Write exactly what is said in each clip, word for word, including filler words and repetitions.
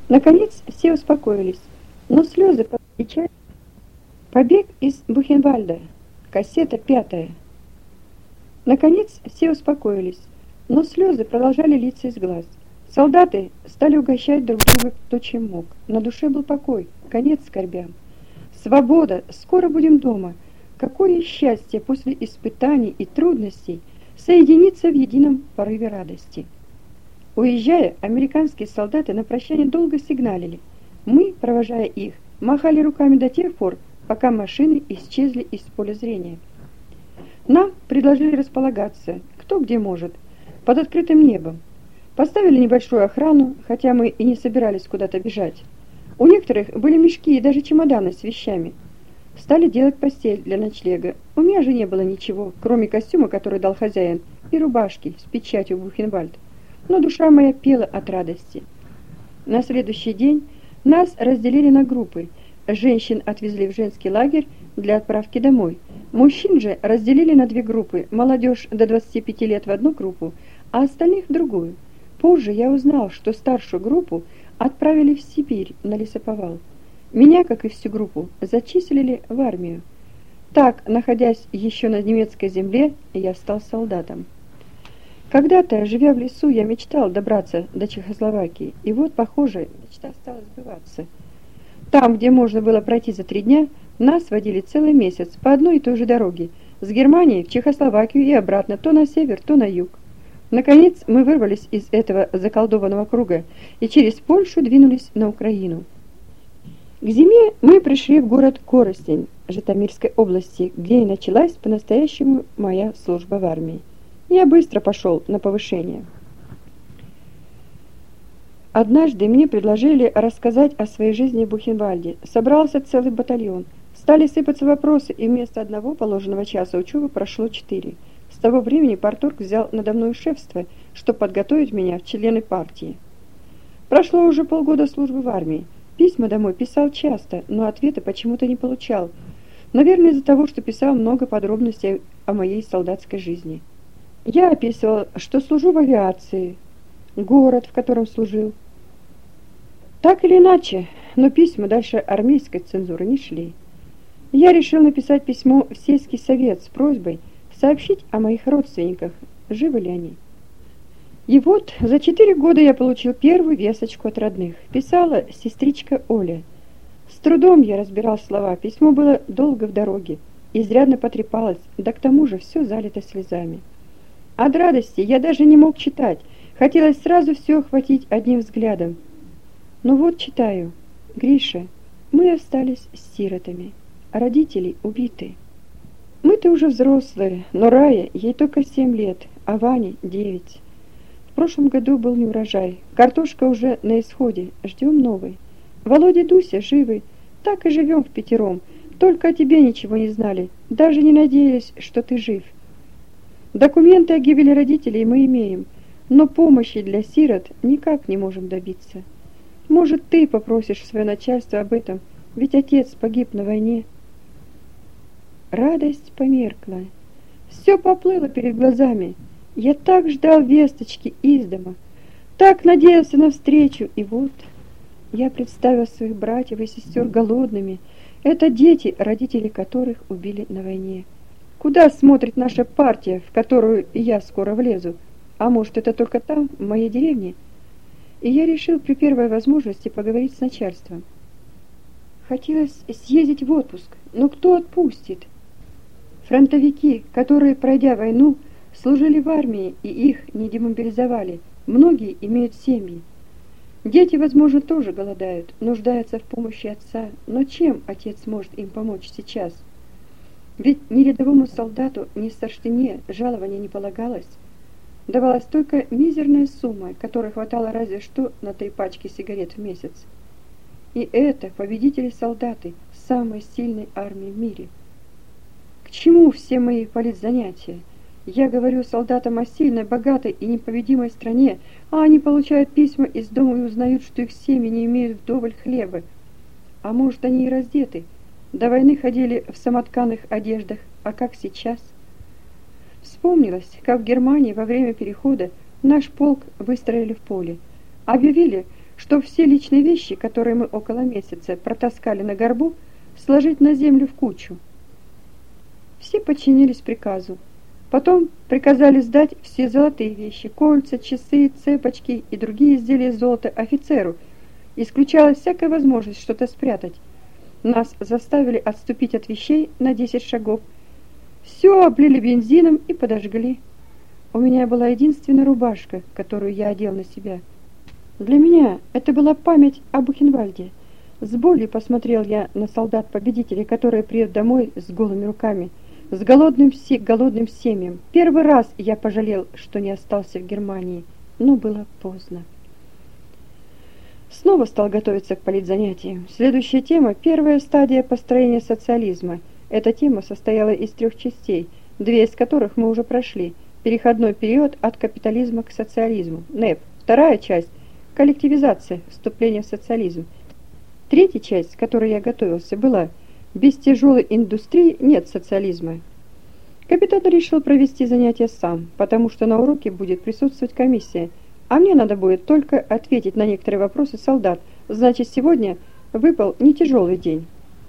Наконец все успокоились, но слезы печаль. Побег из Бухенвальда. Кассета пятая. Наконец все успокоились, но слезы продолжали литься из глаз. Солдаты стали угощать друг друга кто чем мог. На душе был покой, конец скорбям. Свобода, скоро будем дома. Какое счастье после испытаний и трудностей соединиться в едином порыве радости. Уезжая, американские солдаты на прощание долго сигналили. Мы, провожая их, махали руками до тех пор, пока машины исчезли из поля зрения. Нам предложили располагаться, кто где может, под открытым небом. Поставили небольшую охрану, хотя мы и не собирались куда-то бежать. У некоторых были мешки и даже чемоданы с вещами. Стали делать постель для ночлега. У меня же не было ничего, кроме костюма, который дал хозяин, и рубашки с печатью Бухенвальд. Но душа моя пела от радости. На следующий день нас разделили на группы. Женщин отвезли в женский лагерь для отправки домой. Мужчин же разделили на две группы. Молодежь до двадцати пяти лет в одну группу, а остальных в другую. Позже я узнал, что старшую группу отправили в Сибирь на лесоповал. Меня, как и всю группу, зачислили в армию. Так, находясь еще на немецкой земле, я стал солдатом. Когда-то, живя в лесу, я мечтал добраться до Чехословакии, и вот, похоже, мечта стала сбываться. Там, где можно было пройти за три дня, нас водили целый месяц по одной и той же дороге, с Германии в Чехословакию и обратно, то на север, то на юг. Наконец, мы вырвались из этого заколдованного круга и через Польшу двинулись на Украину. К зиме мы пришли в город Коростень Житомирской области, где и началась по-настоящему моя служба в армии. Я быстро пошел на повышение. Однажды мне предложили рассказать о своей жизни в Бухенвальде. Собрался целый батальон. Стали сыпаться вопросы, и вместо одного положенного часа учебы прошло четыре. С того времени парторг взял надо мной шефство, чтобы подготовить меня в члены партии. Прошло уже полгода службы в армии. Письма домой писал часто, но ответа почему-то не получал. Наверное, из-за того, что писал много подробностей о моей солдатской жизни. Я описывал, что служу в авиации, город, в котором служил. Так или иначе, но письма дальше армейской цензуры не шли. Я решил написать письмо в сельский совет с просьбой сообщить о моих родственниках, живы ли они. И вот за четыре года я получил первую весточку от родных. Писала сестричка Оля. С трудом я разбирал слова, письмо было долго в дороге, изрядно потрепалось, да к тому же все залито слезами. От радости я даже не мог читать, хотелось сразу все охватить одним взглядом. Но вот читаю. Гриша, мы остались сиротами, родители убиты. Мы-то уже взрослые, но Рая, ей только семь лет, а Ване девять. В прошлом году был неурожай, картошка уже на исходе, ждем новой. Володя и Дуся живы, так и живем впятером, только о тебе ничего не знали, даже не надеялись, что ты жив. Документы о гибели родителей мы имеем, но помощи для сирот никак не можем добиться. Может, ты попросишь свое начальство об этом, ведь отец погиб на войне. Радость померкла, все поплыло перед глазами. Я так ждал весточки из дома, так надеялся на встречу, и вот я представил своих братьев и сестер голодными. Это дети, родители которых убили на войне. Куда смотрит наша партия, в которую я скоро влезу? А может, это только там, в моей деревне? И я решил при первой возможности поговорить с начальством. Хотелось съездить в отпуск, но кто отпустит? Фронтовики, которые, пройдя войну, служили в армии и их не демобилизовали, многие имеют семьи. Дети, возможно, тоже голодают, нуждаются в помощи отца, но чем отец может им помочь сейчас? Ведь ни рядовому солдату, ни старшине жалования не полагалось. Давалась только мизерная сумма, которой хватало разве что на три пачки сигарет в месяц. И это победители-солдаты самой сильной армии в мире. К чему все мои политзанятия? Я говорю солдатам о сильной, богатой и непобедимой стране, а они получают письма из дома и узнают, что их семьи не имеют вдоволь хлеба. А может, они и раздеты? До войны ходили в самотканых одеждах, а как сейчас? Вспомнилось, как в Германии во время перехода наш полк выстроили в поле. Объявили, что все личные вещи, которые мы около месяца протаскали на горбу, сложить на землю в кучу. Все подчинились приказу. Потом приказали сдать все золотые вещи, кольца, часы, цепочки и другие изделия из золота офицеру. Исключалась всякая возможность что-то спрятать. Нас заставили отступить от вещей на десять шагов. Все облили бензином и подожгли. У меня была единственная рубашка, которую я одел на себя. Для меня это была память о Бухенвальде. С болью посмотрел я на солдат-победителей, которые приедут домой с голыми руками, с голодным, голодным семьям. Первый раз я пожалел, что не остался в Германии, но было поздно. Снова стал готовиться к политзанятиям. Следующая тема – первая стадия построения социализма. Эта тема состояла из трех частей, две из которых мы уже прошли. Переходной период от капитализма к социализму, НЭП. Вторая часть – коллективизация, вступление в социализм. Третья часть, к которой я готовился, была «Без тяжелой индустрии нет социализма». Капитан решил провести занятия сам, потому что на уроке будет присутствовать комиссия, а мне надо будет только ответить на некоторые вопросы солдат, значит, сегодня выпал не тяжелый день.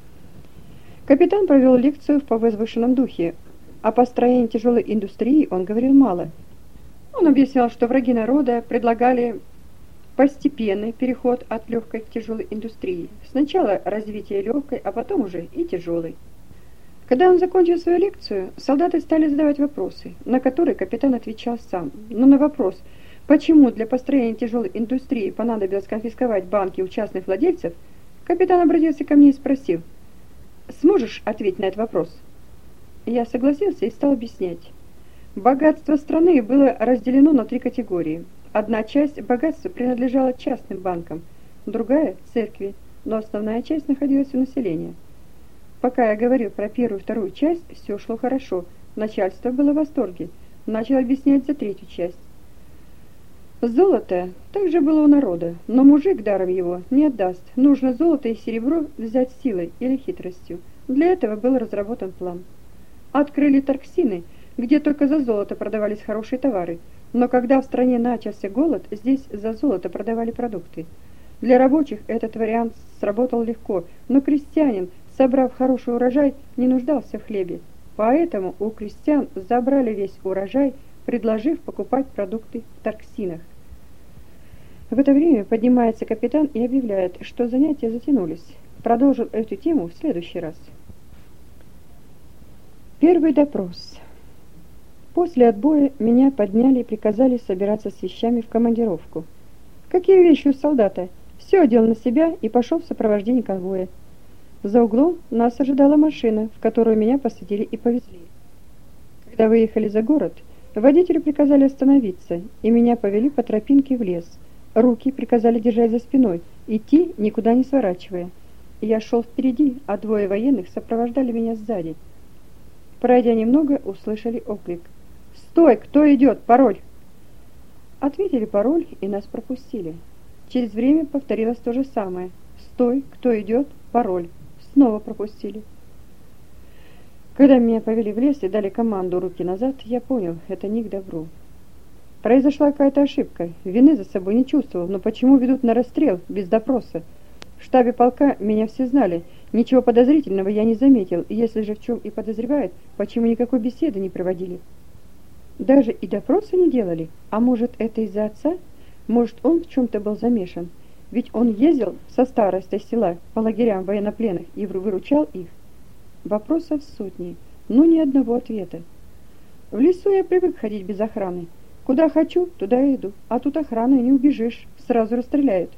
Капитан провел лекцию в повызвышенном духе. О построении тяжелой индустрии он говорил мало. Он объяснял, что враги народа предлагали постепенный переход от легкой к тяжелой индустрии. Сначала развитие легкой, а потом уже и тяжелой. Когда он закончил свою лекцию, солдаты стали задавать вопросы, на которые капитан отвечал сам. Но на вопрос, почему для построения тяжелой индустрии понадобилось конфисковать банки у частных владельцев, капитан обратился ко мне и спросил: «Сможешь ответить на этот вопрос?» Я согласился и стал объяснять. Богатство страны было разделено на три категории. Одна часть богатства принадлежала частным банкам, другая – церкви, но основная часть находилась у населения. Пока я говорил про первую и вторую часть, все шло хорошо, начальство было в восторге. Начал объяснять за третью часть. Золото также было у народа, но мужик даром его не отдаст. Нужно золото и серебро взять силой или хитростью. Для этого был разработан план. Открыли торксины, где только за золото продавались хорошие товары. Но когда в стране начался голод, здесь за золото продавали продукты. Для рабочих этот вариант сработал легко, но крестьянин, собрав хороший урожай, не нуждался в хлебе. Поэтому у крестьян забрали весь урожай, предложив покупать продукты в торксинах. В это время поднимается капитан и объявляет, что занятия затянулись. Продолжим эту тему в следующий раз. Первый допрос. После отбоя меня подняли и приказали собираться с вещами в командировку. Какие вещи у солдата? Все одел на себя и пошел в сопровождении конвоя. За углом нас ожидала машина, в которую меня посадили и повезли. Когда выехали за город, водителю приказали остановиться, и меня повели по тропинке в лес. Руки приказали держать за спиной, идти никуда не сворачивая. Я шел впереди, а двое военных сопровождали меня сзади. Пройдя немного, услышали оклик: «Стой! Кто идет? Пароль!» Ответили пароль, и нас пропустили. Через время повторилось то же самое: «Стой! Кто идет? Пароль!» Снова пропустили. Когда меня повели в лес и дали команду «руки назад», я понял, это не к добру. Произошла какая-то ошибка. Вины за собой не чувствовал, но почему ведут на расстрел без допроса? В штабе полка меня все знали. Ничего подозрительного я не заметил, и если же в чем и подозревают, почему никакой беседы не проводили? Даже и допроса не делали? А может, это из-за отца? Может, он в чем-то был замешан? Ведь он ездил со старостой села по лагерям военнопленных и выручал их. Вопросов сотни, но ни одного ответа. В лесу я привык ходить без охраны. Куда хочу, туда и иду, а тут охраны не убежишь, сразу расстреляют.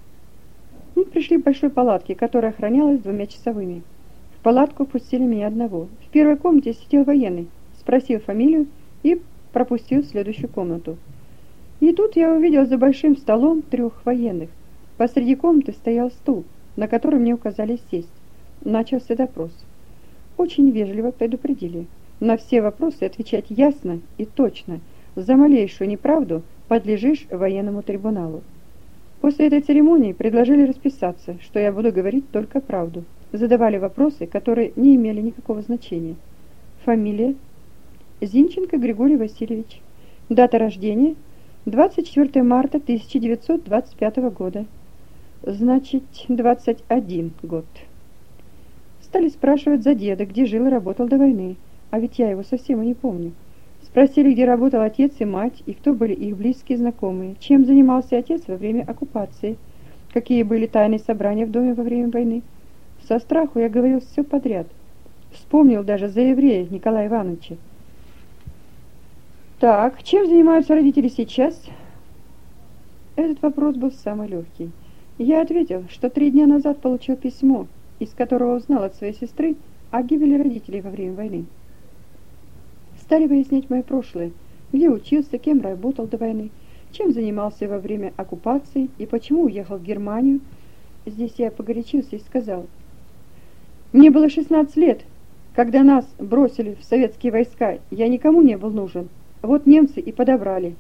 Мы пришли к большой палатке, которая охранялась двумя часовыми. В палатку пустили меня одного. В первой комнате сидел военный, спросил фамилию и пропустил в следующую комнату. И тут я увидел за большим столом трех военных. Посреди комнаты стоял стул, на который мне указали сесть. Начался допрос. Очень вежливо предупредили на все вопросы отвечать ясно и точно. За малейшую неправду подлежишь военному трибуналу. После этой церемонии предложили расписаться, что я буду говорить только правду. Задавали вопросы, которые не имели никакого значения. Фамилия: Зинченко Григорий Васильевич. Дата рождения: двадцать четвёртое марта тысяча девятьсот двадцать пятого года. Значит, двадцать один год. Стали спрашивать за деда, где жил и работал до войны, а ведь я его совсем и не помню. Спросили, где работал отец и мать, и кто были их близкие знакомые, чем занимался отец во время оккупации, какие были тайные собрания в доме во время войны. Со страху я говорил все подряд. Вспомнил даже за еврея Николая Ивановича. Так, чем занимаются родители сейчас? Этот вопрос был самый легкий. Я ответил, что три дня назад получил письмо, из которого узнал от своей сестры о гибели родителей во время войны. Стали выяснять мое прошлое, где учился, кем работал до войны, чем занимался во время оккупации и почему уехал в Германию. Здесь я погорячился и сказал: «Мне было шестнадцать лет, когда нас бросили в советские войска, я никому не был нужен. Вот немцы и подобрали».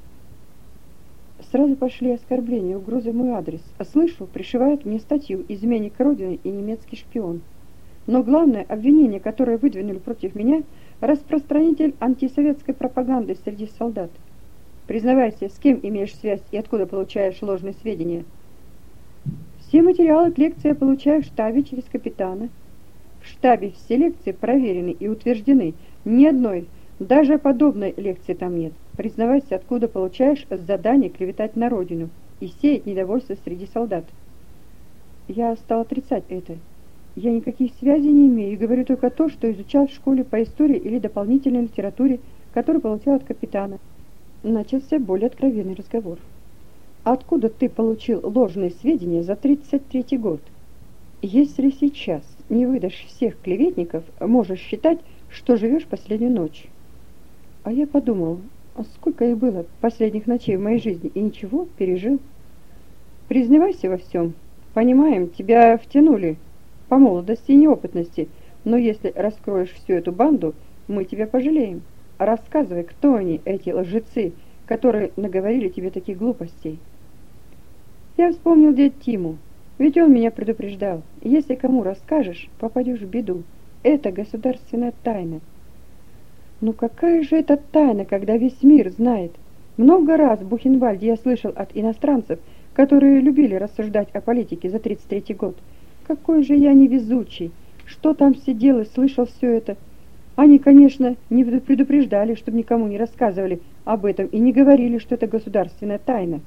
Сразу пошли оскорбления, угрозы в мой адрес. А слышу, пришивают мне статью «Изменник Родины» и «Немецкий шпион». Но главное обвинение, которое выдвинули против меня, распространитель антисоветской пропаганды среди солдат. Признавайся, с кем имеешь связь и откуда получаешь ложные сведения? Все материалы к лекции я получаю в штабе через капитана. В штабе все лекции проверены и утверждены. Ни одной, даже подобной лекции там нет. Признавайся, откуда получаешь задание клеветать на родину и сеять недовольство среди солдат. Я стал отрицать это. Я никаких связей не имею и говорю только то, что изучал в школе по истории или дополнительной литературе, которую получал от капитана. Начался более откровенный разговор. Откуда ты получил ложные сведения за тридцать третий год? Если сейчас не выдашь всех клеветников, можешь считать, что живешь последнюю ночь. А я подумал, а сколько их было последних ночей в моей жизни, и ничего, пережил. Признавайся во всем. Понимаем, тебя втянули по молодости и неопытности, но если раскроешь всю эту банду, мы тебя пожалеем. Рассказывай, кто они, эти лжецы, которые наговорили тебе таких глупостей. Я вспомнил дядь Тиму, ведь он меня предупреждал. Если кому расскажешь, попадешь в беду. Это государственная тайна. Ну какая же это тайна, когда весь мир знает? Много раз в Бухенвальде я слышал от иностранцев, которые любили рассуждать о политике за тридцать третий год. Какой же я невезучий! Что там сидел и слышал все это? Они, конечно, не предупреждали, чтобы никому не рассказывали об этом и не говорили, что это государственная тайна.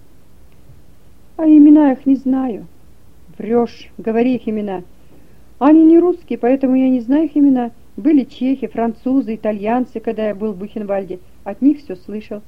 А имена их не знаю. Врешь, говори их имена. Они не русские, поэтому я не знаю их имена. Были чехи, французы, итальянцы, когда я был в Бухенвальде. От них все слышал.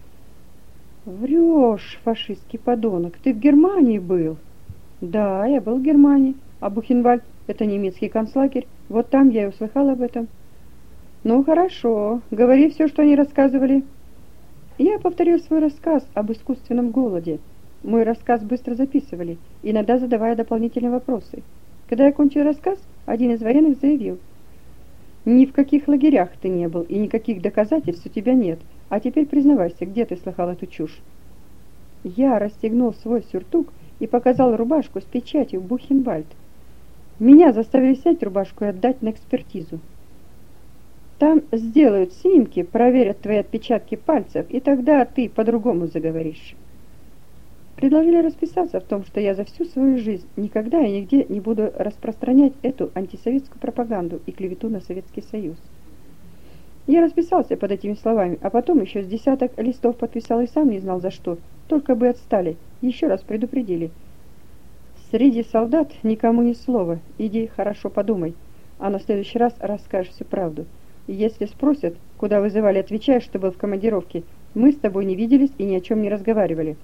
Врешь, фашистский подонок. Ты в Германии был? Да, я был в Германии. А Бухенвальд — это немецкий концлагерь. Вот там я и услыхал об этом. Ну, хорошо. Говори все, что они рассказывали. Я повторил свой рассказ об искусственном голоде. Мой рассказ быстро записывали, иногда задавая дополнительные вопросы. Когда я кончил рассказ, один из военных заявил: «Ни в каких лагерях ты не был, и никаких доказательств у тебя нет. А теперь признавайся, где ты слыхал эту чушь?» Я расстегнул свой сюртук и показал рубашку с печатью Бухенвальд. Меня заставили снять рубашку и отдать на экспертизу. Там сделают снимки, проверят твои отпечатки пальцев, и тогда ты по-другому заговоришь. Предложили расписаться в том, что я за всю свою жизнь никогда и нигде не буду распространять эту антисоветскую пропаганду и клевету на Советский Союз. Я расписался под этими словами, а потом еще с десяток листов подписал и сам не знал за что, только бы отстали, еще раз предупредили. Среди солдат никому ни слова, иди хорошо подумай, а на следующий раз расскажешь всю правду. Если спросят, куда вызывали, отвечай, что был в командировке. Мы с тобой не виделись и ни о чем не разговаривали.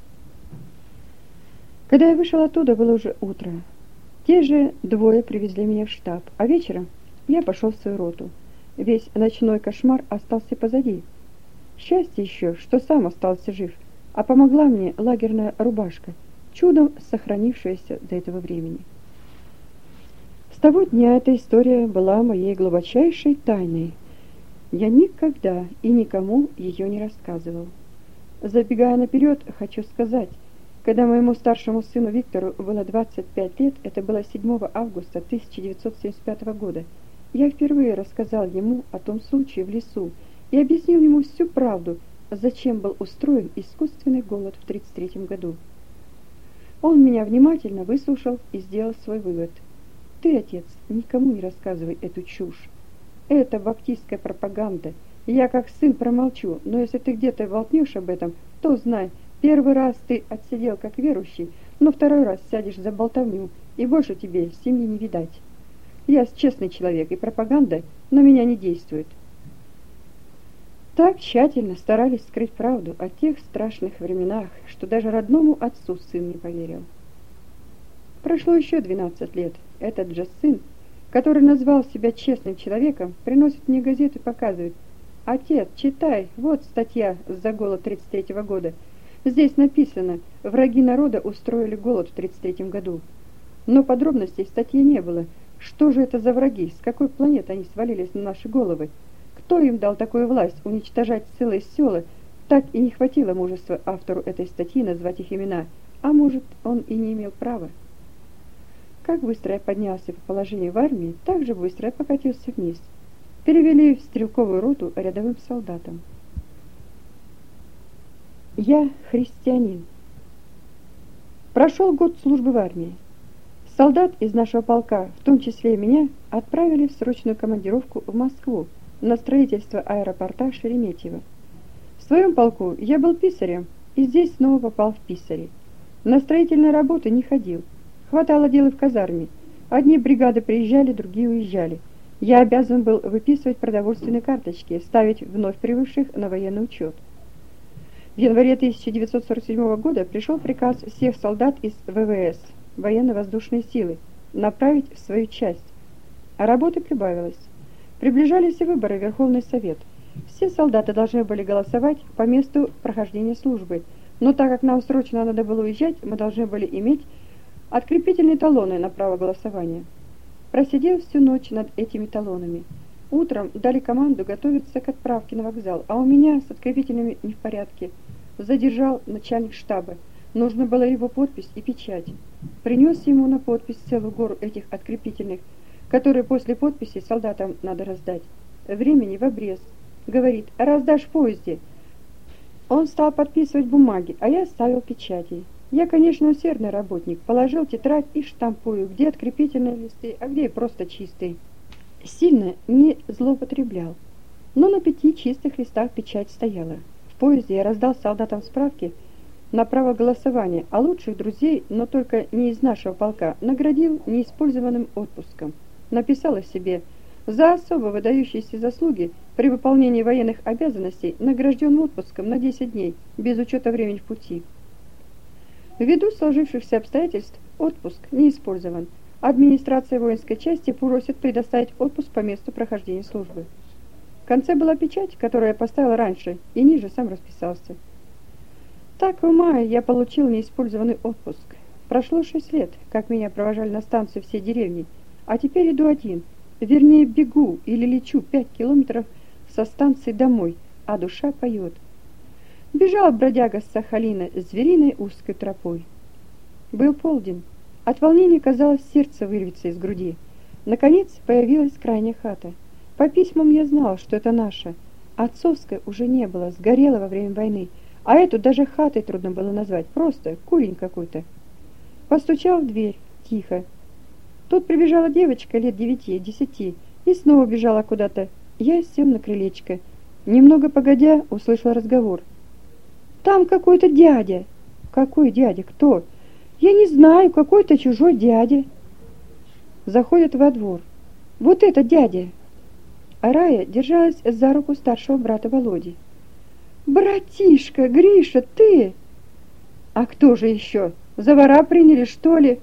Когда я вышел оттуда, было уже утро. Те же двое привезли меня в штаб, а вечером я пошел в свою роту. Весь ночной кошмар остался позади. Счастье еще, что сам остался жив, а помогла мне лагерная рубашка, чудом сохранившаяся до этого времени. С того дня эта история была моей глубочайшей тайной. Я никогда и никому ее не рассказывал. Забегая наперед, хочу сказать, когда моему старшему сыну Виктору было двадцать пять лет, это было седьмого августа тысяча девятьсот семьдесят пятого года, я впервые рассказал ему о том случае в лесу и объяснил ему всю правду, зачем был устроен искусственный голод в тридцать третьем году. Он меня внимательно выслушал и сделал свой вывод. Ты, отец, никому не рассказывай эту чушь. Это баптистская пропаганда. Я как сын промолчу, но если ты где-то болтнешь об этом, то знай, первый раз ты отсидел как верующий, но второй раз сядешь за болтовню, и больше тебе семьи не видать. Я честный человек, и пропаганда на меня не действует. Так тщательно старались скрыть правду о тех страшных временах, что даже родному отцу сын не поверил. Прошло еще двенадцать лет. Этот же сын, который назвал себя честным человеком, приносит мне газету и показывает: «Отец, читай, вот статья за голод тридцать третьего года. Здесь написано, враги народа устроили голод в тридцать третьем году». Но подробностей в статье не было. Что же это за враги, с какой планеты они свалились на наши головы? Кто им дал такую власть уничтожать целые села? Так и не хватило мужества автору этой статьи назвать их имена, а может, он и не имел права. Как быстро я поднялся по положению в армии, так же быстро я покатился вниз. Перевели в стрелковую роту рядовым солдатам. Я христианин. Прошел год службы в армии. Солдат из нашего полка, в том числе и меня, отправили в срочную командировку в Москву на строительство аэропорта Шереметьево. В своем полку я был писарем, и здесь снова попал в писари. На строительные работы не ходил. Хватало дела в казарме. Одни бригады приезжали, другие уезжали. Я обязан был выписывать продовольственные карточки, ставить вновь прибывших на военный учет. В январе тысяча девятьсот сорок седьмого года пришел приказ всех солдат из вэ вэ эс, военно-воздушные силы, направить в свою часть. А работы прибавилось. Приближались и выборы в Верховный Совет. Все солдаты должны были голосовать по месту прохождения службы, но так как нам срочно надо было уезжать, мы должны были иметь открепительные талоны на право голосования. Просидел всю ночь над этими талонами. Утром дали команду готовиться к отправке на вокзал, а у меня с открепительными не в порядке. Задержал начальник штаба. Нужно было его подпись и печать. Принес ему на подпись целую гору этих открепительных, которые после подписи солдатам надо раздать. Времени в обрез. Говорит: раздашь в поезде. Он стал подписывать бумаги, а я ставил печати. Я, конечно, усердный работник. Положил тетрадь и штампую, где открепительные листы, а где и просто чистые. Сильно не злоупотреблял. Но на пяти чистых листах печать стояла. В поезде я раздал солдатам справки на право голосования, а лучших друзей, но только не из нашего полка, наградил неиспользованным отпуском. Написал о себе: за особо выдающиеся заслуги при выполнении военных обязанностей награжден отпуском на десять дней, без учета времени в пути. Ввиду сложившихся обстоятельств отпуск не использован. Администрация воинской части просит предоставить отпуск по месту прохождения службы. В конце была печать, которую я поставил раньше, и ниже сам расписался. Так в мае я получил неиспользованный отпуск. Прошло шесть лет, как меня провожали на станцию все деревни, а теперь иду один, вернее бегу или лечу пять километров со станции домой, а душа поет. Бежал бродяга с Сахалина звериной узкой тропой. Был полдень. От волнения, казалось, сердце вырвется из груди. Наконец появилась крайняя хата. По письмам я знал, что это наша. Отцовской уже не было, сгорела во время войны. А эту даже хатой трудно было назвать, просто курень какой-то. Постучал в дверь, тихо. Тут прибежала девочка лет девяти-десяти и снова бежала куда-то. Я сел на крылечко. Немного погодя, услышал разговор. «Там какой-то дядя». «Какой дядя? Кто?» «Я не знаю, какой-то чужой дядя». Заходят во двор. «Вот это дядя!» А Рая держалась за руку старшего брата Володи. «Братишка, Гриша, ты?» «А кто же еще? За вора приняли, что ли?»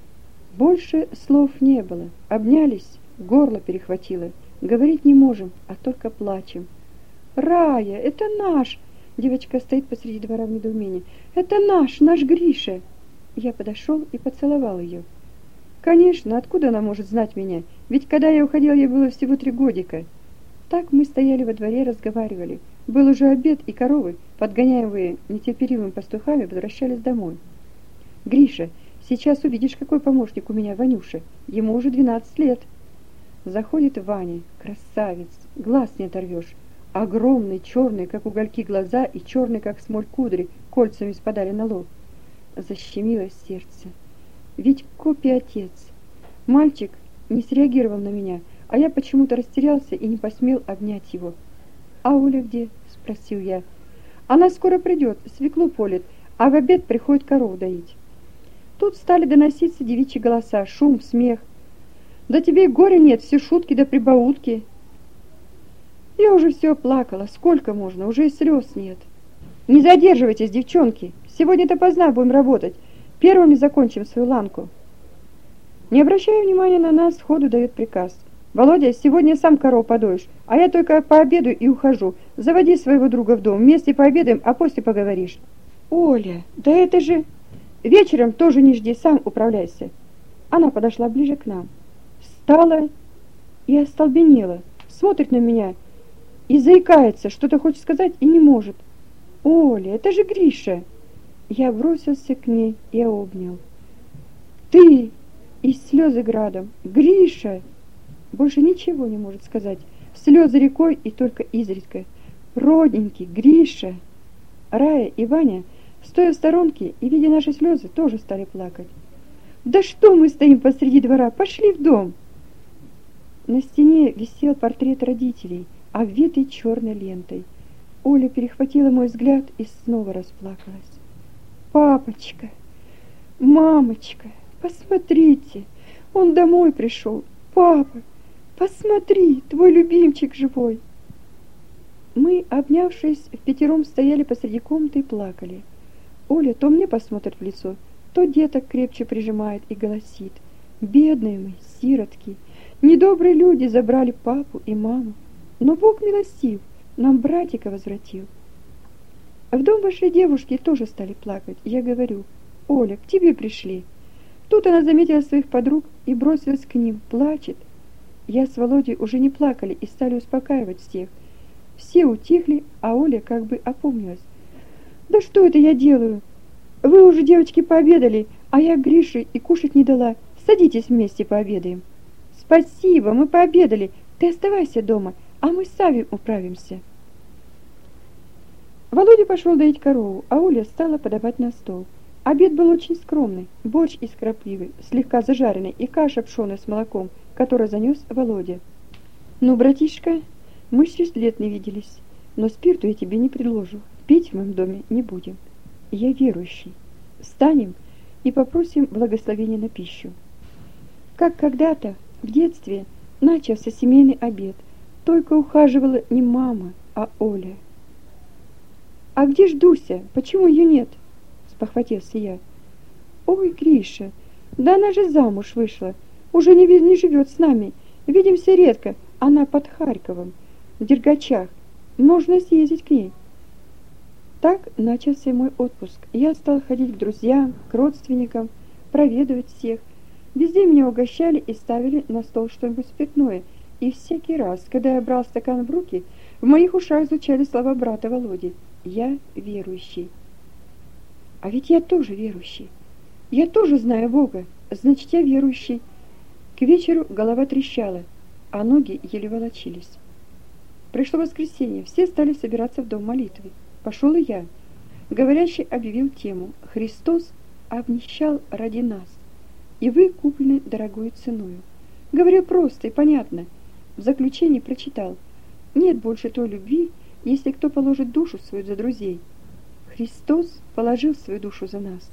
Больше слов не было. Обнялись, горло перехватило. Говорить не можем, а только плачем. «Рая, это наш!» Девочка стоит посреди двора в недоумении. «Это наш, наш Гриша!» Я подошел и поцеловал ее. Конечно, откуда она может знать меня? Ведь когда я уходил, ей было всего три годика. Так мы стояли во дворе, разговаривали. Был уже обед, и коровы, подгоняемые нетерпеливыми пастухами, возвращались домой. «Гриша, сейчас увидишь, какой помощник у меня, Ванюша. Ему уже двенадцать лет». Заходит Ваня, красавец, глаз не оторвешь. Огромные, черные, как угольки, глаза и черные, как смоль кудри, кольцами спадали на лоб. Защемило сердце. Ведь копия отец. Мальчик не среагировал на меня, а я почему-то растерялся и не посмел обнять его. «А Оля где?» – спросил я. «Она скоро придет, свеклу полит, а в обед приходит корову доить». Тут стали доноситься девичьи голоса, шум, смех. «Да тебе горя нет, все шутки да прибаутки». Я уже все плакала, сколько можно, уже и слез нет. «Не задерживайтесь, девчонки, сегодня допоздна будем работать, первыми закончим свою ланку». Не обращая внимания на нас, сходу дает приказ. «Володя, сегодня сам корову подоишь, а я только пообедаю и ухожу. Заводи своего друга в дом, вместе пообедаем, а после поговоришь». «Оля, да это же...» «Вечером тоже не жди, сам управляйся». Она подошла ближе к нам, встала и остолбенела, смотрит на меня и заикается, что-то хочет сказать и не может. «Оля, это же Гриша!» Я бросился к ней и обнял. «Ты!» И слезы градом. «Гриша!» Больше ничего не может сказать. Слезы рекой и только изредка. «Родненький, Гриша!» Рая и Ваня, стоя в сторонке и видя наши слезы, тоже стали плакать. «Да что мы стоим посреди двора? Пошли в дом!» На стене висел портрет родителей, обвитый черной лентой. Оля перехватила мой взгляд и снова расплакалась. «Папочка! Мамочка! Посмотрите! Он домой пришел! Папа! Посмотри! Твой любимчик живой!» Мы, обнявшись, впятером стояли посреди комнаты и плакали. Оля то мне посмотрит в лицо, то деток крепче прижимает и голосит. «Бедные мы, сиротки! Недобрые люди забрали папу и маму, но Бог милостив, нам братика возвратил». В дом вошли девушки и тоже стали плакать. Я говорю: «Оля, к тебе пришли». Тут она заметила своих подруг и бросилась к ним, плачет. Я с Володей уже не плакали и стали успокаивать всех. Все утихли, а Оля как бы опомнилась. «Да что это я делаю? Вы уже, девочки, пообедали, а я Грише и кушать не дала. Садитесь вместе пообедаем». «Спасибо, мы пообедали. Ты оставайся дома, а мы сами управимся». Володя пошел доить корову, а Оля стала подавать на стол. Обед был очень скромный: борщ из крапивы, слегка зажаренный, и каша пшеная с молоком, которую занес Володя. «Ну, братишка, мы шесть лет не виделись, но спирту я тебе не предложу, пить в моем доме не будем. Я верующий. Встанем и попросим благословения на пищу». Как когда-то, в детстве, начался семейный обед, только ухаживала не мама, а Оля. «А где ж Дуся? Почему ее нет?» – спохватился я. «Ой, Гриша, да она же замуж вышла, уже не, не живет с нами, видимся редко, она под Харьковом, в Дергачах, можно съездить к ней». Так начался мой отпуск. Я стал ходить к друзьям, к родственникам, проведывать всех. Везде меня угощали и ставили на стол что-нибудь спиртное, и всякий раз, когда я брал стакан в руки, в моих ушах звучали слова брата Володи: «Я верующий». А ведь я тоже верующий. Я тоже знаю Бога, значит, я верующий. К вечеру голова трещала, а ноги еле волочились. Пришло воскресенье, все стали собираться в дом молитвы. Пошел и я. Говорящий объявил тему: «Христос обнищал ради нас, и вы куплены дорогою ценою». Говорил просто и понятно. В заключении прочитал: «Нет больше той любви, если кто положит душу свою за друзей. Христос положил свою душу за нас».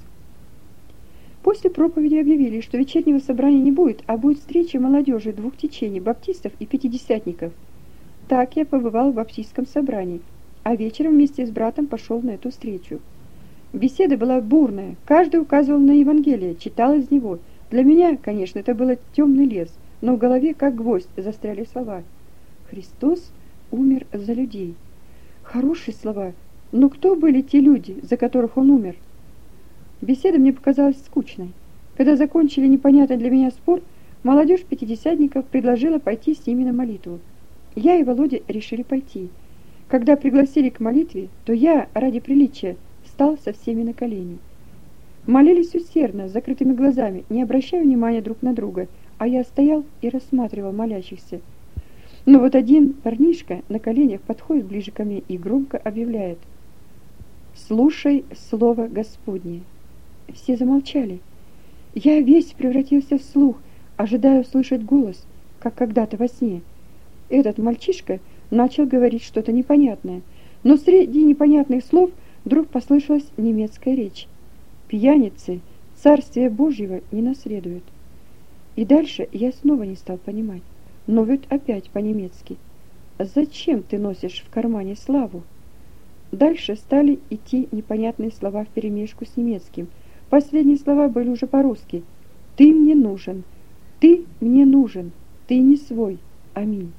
После проповеди объявили, что вечернего собрания не будет, а будет встреча молодежи двух течений, баптистов и пятидесятников. Так я побывал в баптистском собрании, а вечером вместе с братом пошел на эту встречу. Беседа была бурная, каждый указывал на Евангелие, читал из него. Для меня, конечно, это был темный лес, но в голове, как гвоздь, застряли слова: «Христос умер за людей». Хорошие слова, но кто были те люди, за которых он умер? Беседа мне показалась скучной. Когда закончили непонятный для меня спор, молодежь пятидесятников предложила пойти с ними на молитву. Я и Володя решили пойти. Когда пригласили к молитве, то я, ради приличия, стал со всеми на колени. Молились усердно, с закрытыми глазами, не обращая внимания друг на друга, а я стоял и рассматривал молящихся. Но вот один парнишка на коленях подходит ближе ко мне и громко объявляет: «Слушай слово Господне». Все замолчали. Я весь превратился в слух, ожидая услышать голос, как когда-то во сне. Этот мальчишка начал говорить что-то непонятное, но среди непонятных слов вдруг послышалась немецкая речь. «Пьяницы Царствия Божьего не наследуют». И дальше я снова не стал понимать, но ведь опять по-немецки. «Зачем ты носишь в кармане славу?» Дальше стали идти непонятные слова вперемешку с немецким. Последние слова были уже по-русски. «Ты мне нужен, ты мне нужен, ты не свой. Аминь».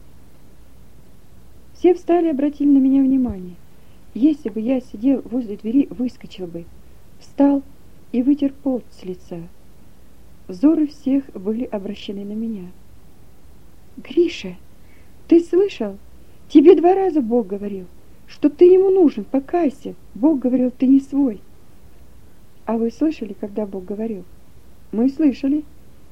Все встали и обратили на меня внимание. Если бы я сидел возле двери, выскочил бы. Встал и вытер пот с лица. Взоры всех были обращены на меня. «Гриша, ты слышал? Тебе два раза Бог говорил, что ты ему нужен, покайся. Бог говорил, ты не свой». А вы слышали, когда Бог говорил? Мы слышали.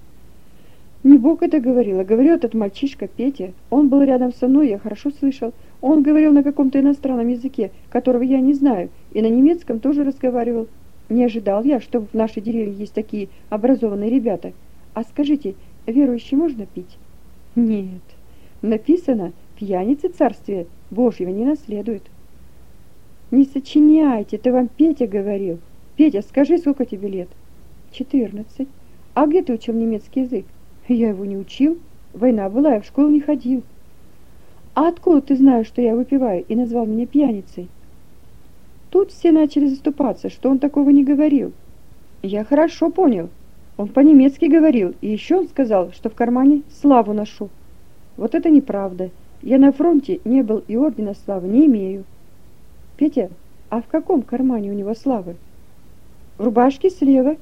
Не Бог это говорил, а говорил этот мальчишка Петя. Он был рядом со мной, я хорошо слышал. Он говорил на каком-то иностранном языке, которого я не знаю, и на немецком тоже разговаривал. Не ожидал я, что в нашей деревне есть такие образованные ребята. А скажите, верующие можно пить? Нет. Написано, пьяницы Царствия Божьего не наследуют. Не сочиняйте, это вам Петя говорил. Петя, скажи, сколько тебе лет? Четырнадцать. А где ты учил немецкий язык? Я его не учил. Война была, я в школу не ходил. А откуда ты знаешь, что я выпиваю, и назвал меня пьяницей? Тут все начали заступаться, что он такого не говорил. Я хорошо понял. Он по-немецки говорил, и еще он сказал, что в кармане славу ношу. Вот это неправда. Я на фронте не был и ордена славы не имею. Петя, а в каком кармане у него славы? В рубашке слева.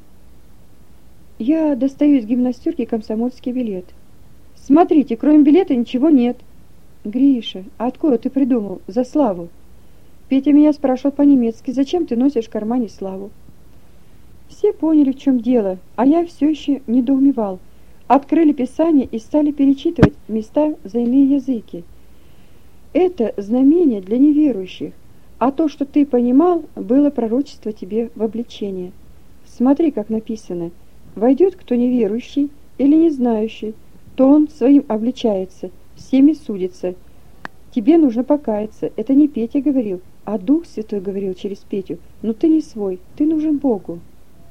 Я достаю из гимнастерки комсомольский билет. Смотрите, кроме билета ничего нет. Гриша, а откуда ты придумал за славу? Петя меня спрашивал по-немецки, зачем ты носишь в кармане славу? Все поняли, в чем дело, а я все еще недоумевал. Открыли Писание и стали перечитывать места за иные языки. Это знамение для неверующих, а то, что ты понимал, было пророчество тебе в обличение. Смотри, как написано. Войдет кто неверующий или не знающий, то он своим обличается, всеми судится. Тебе нужно покаяться. Это не Петя говорил, а Дух Святой говорил через Петю. Но ты не свой, ты нужен Богу.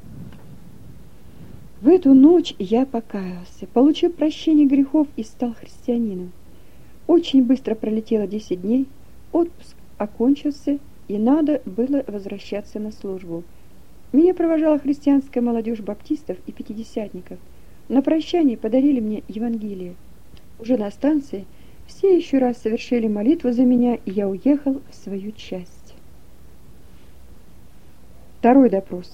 В эту ночь я покаялся, получил прощение грехов и стал христианином. Очень быстро пролетело десять дней, отпуск окончился, и надо было возвращаться на службу. Меня провожала христианская молодежь баптистов и пятидесятников. На прощание подарили мне Евангелие. Уже на станции все еще раз совершили молитву за меня, и я уехал в свою часть. Второй допрос.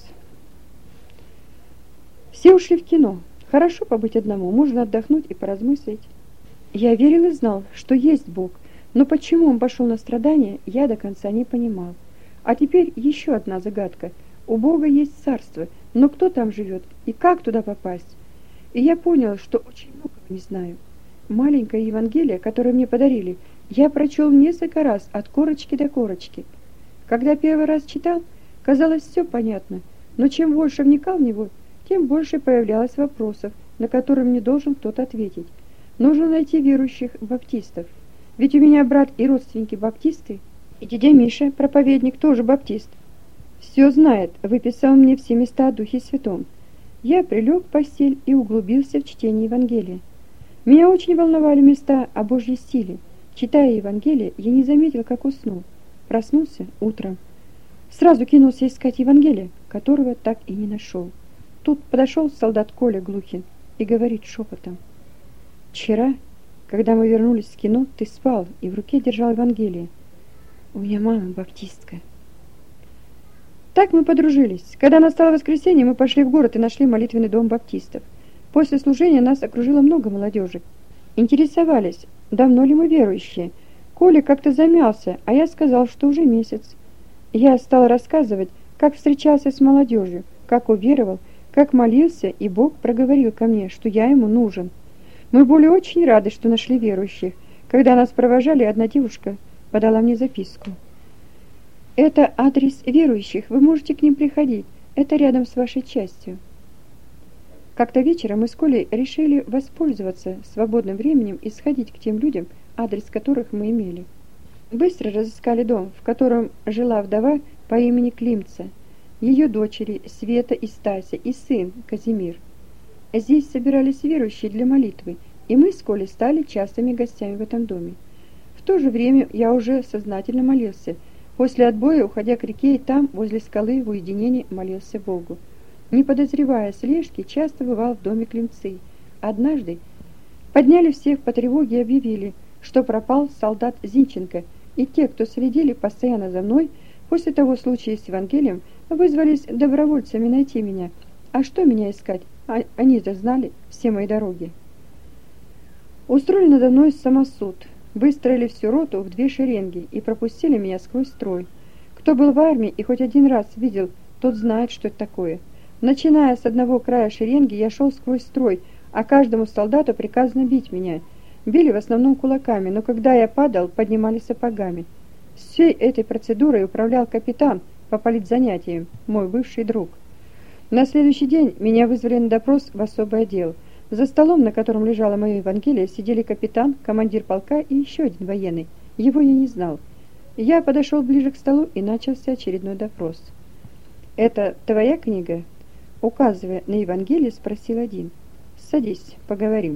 Все ушли в кино. Хорошо побыть одному, можно отдохнуть и поразмыслить. Я верил и знал, что есть Бог, но почему он пошел на страдания, я до конца не понимал. А теперь еще одна загадка. У Бога есть царство, но кто там живет и как туда попасть? И я понял, что очень многого не знаю. Маленькое Евангелие, которое мне подарили, я прочел несколько раз от корочки до корочки. Когда первый раз читал, казалось, все понятно, но чем больше вникал в него, тем больше появлялось вопросов, на которые мне должен кто-то ответить. Нужно найти верующих баптистов. Ведь у меня брат и родственники баптисты, и дядя Миша, проповедник, тоже баптист. Все знает, выписал мне все места о Духе Святом. Я прилег в постель и углубился в чтение Евангелия. Меня очень волновали места о Божьей силе. Читая Евангелие, я не заметил, как уснул. Проснулся утром. Сразу кинулся искать Евангелие, которого так и не нашел. Тут подошел солдат Коля Глухин и говорит шепотом: «Вчера, когда мы вернулись с кино, ты спал и в руке держал Евангелие. У меня мама баптистка». Так мы подружились. Когда настало воскресенье, мы пошли в город и нашли молитвенный дом баптистов. После служения нас окружило много молодежи. Интересовались, давно ли мы верующие. Коля как-то замялся, а я сказал, что уже месяц. Я стал рассказывать, как встречался с молодежью, как уверовал, как молился, и Бог проговорил ко мне, что я ему нужен. Мы были очень рады, что нашли верующих. Когда нас провожали, одна девушка подала мне записку. «Это адрес верующих, вы можете к ним приходить. Это рядом с вашей частью. Как-то вечером мы с Колей решили воспользоваться свободным временем и сходить к тем людям, адрес которых мы имели. Быстро разыскали дом, в котором жила вдова по имени Климца, ее дочери Света и Стася и сын Казимир. Здесь собирались верующие для молитвы, и мы с Колей стали частыми гостями в этом доме. В то же время я уже сознательно молился. После отбоя, уходя к реке, и там, возле скалы, в уединении молился Богу. Не подозревая слежки, часто бывал в доме Климцы. Однажды подняли всех по тревоге и объявили, что пропал солдат Зинченко, и те, кто следили постоянно за мной, после того случая с Евангелием, вызвались добровольцами найти меня. А что меня искать? А они-то знали все мои дороги. Устроили надо мной самосуд, выстроили всю роту в две шеренги и пропустили меня сквозь строй. Кто был в армии и хоть один раз видел, тот знает, что это такое. Начиная с одного края шеренги, я шел сквозь строй, а каждому солдату приказано бить меня. Били в основном кулаками, но когда я падал, поднимали сапогами. Всей этой процедурой управлял капитан по политзанятиям, мой бывший друг. На следующий день меня вызвали на допрос в особый отдел. За столом, на котором лежало мое Евангелие, сидели капитан, командир полка и еще один военный. Его я не знал. Я подошел ближе к столу, и начался очередной допрос. «Это твоя книга?» Указывая на Евангелие, спросил один. «Садись, поговорим».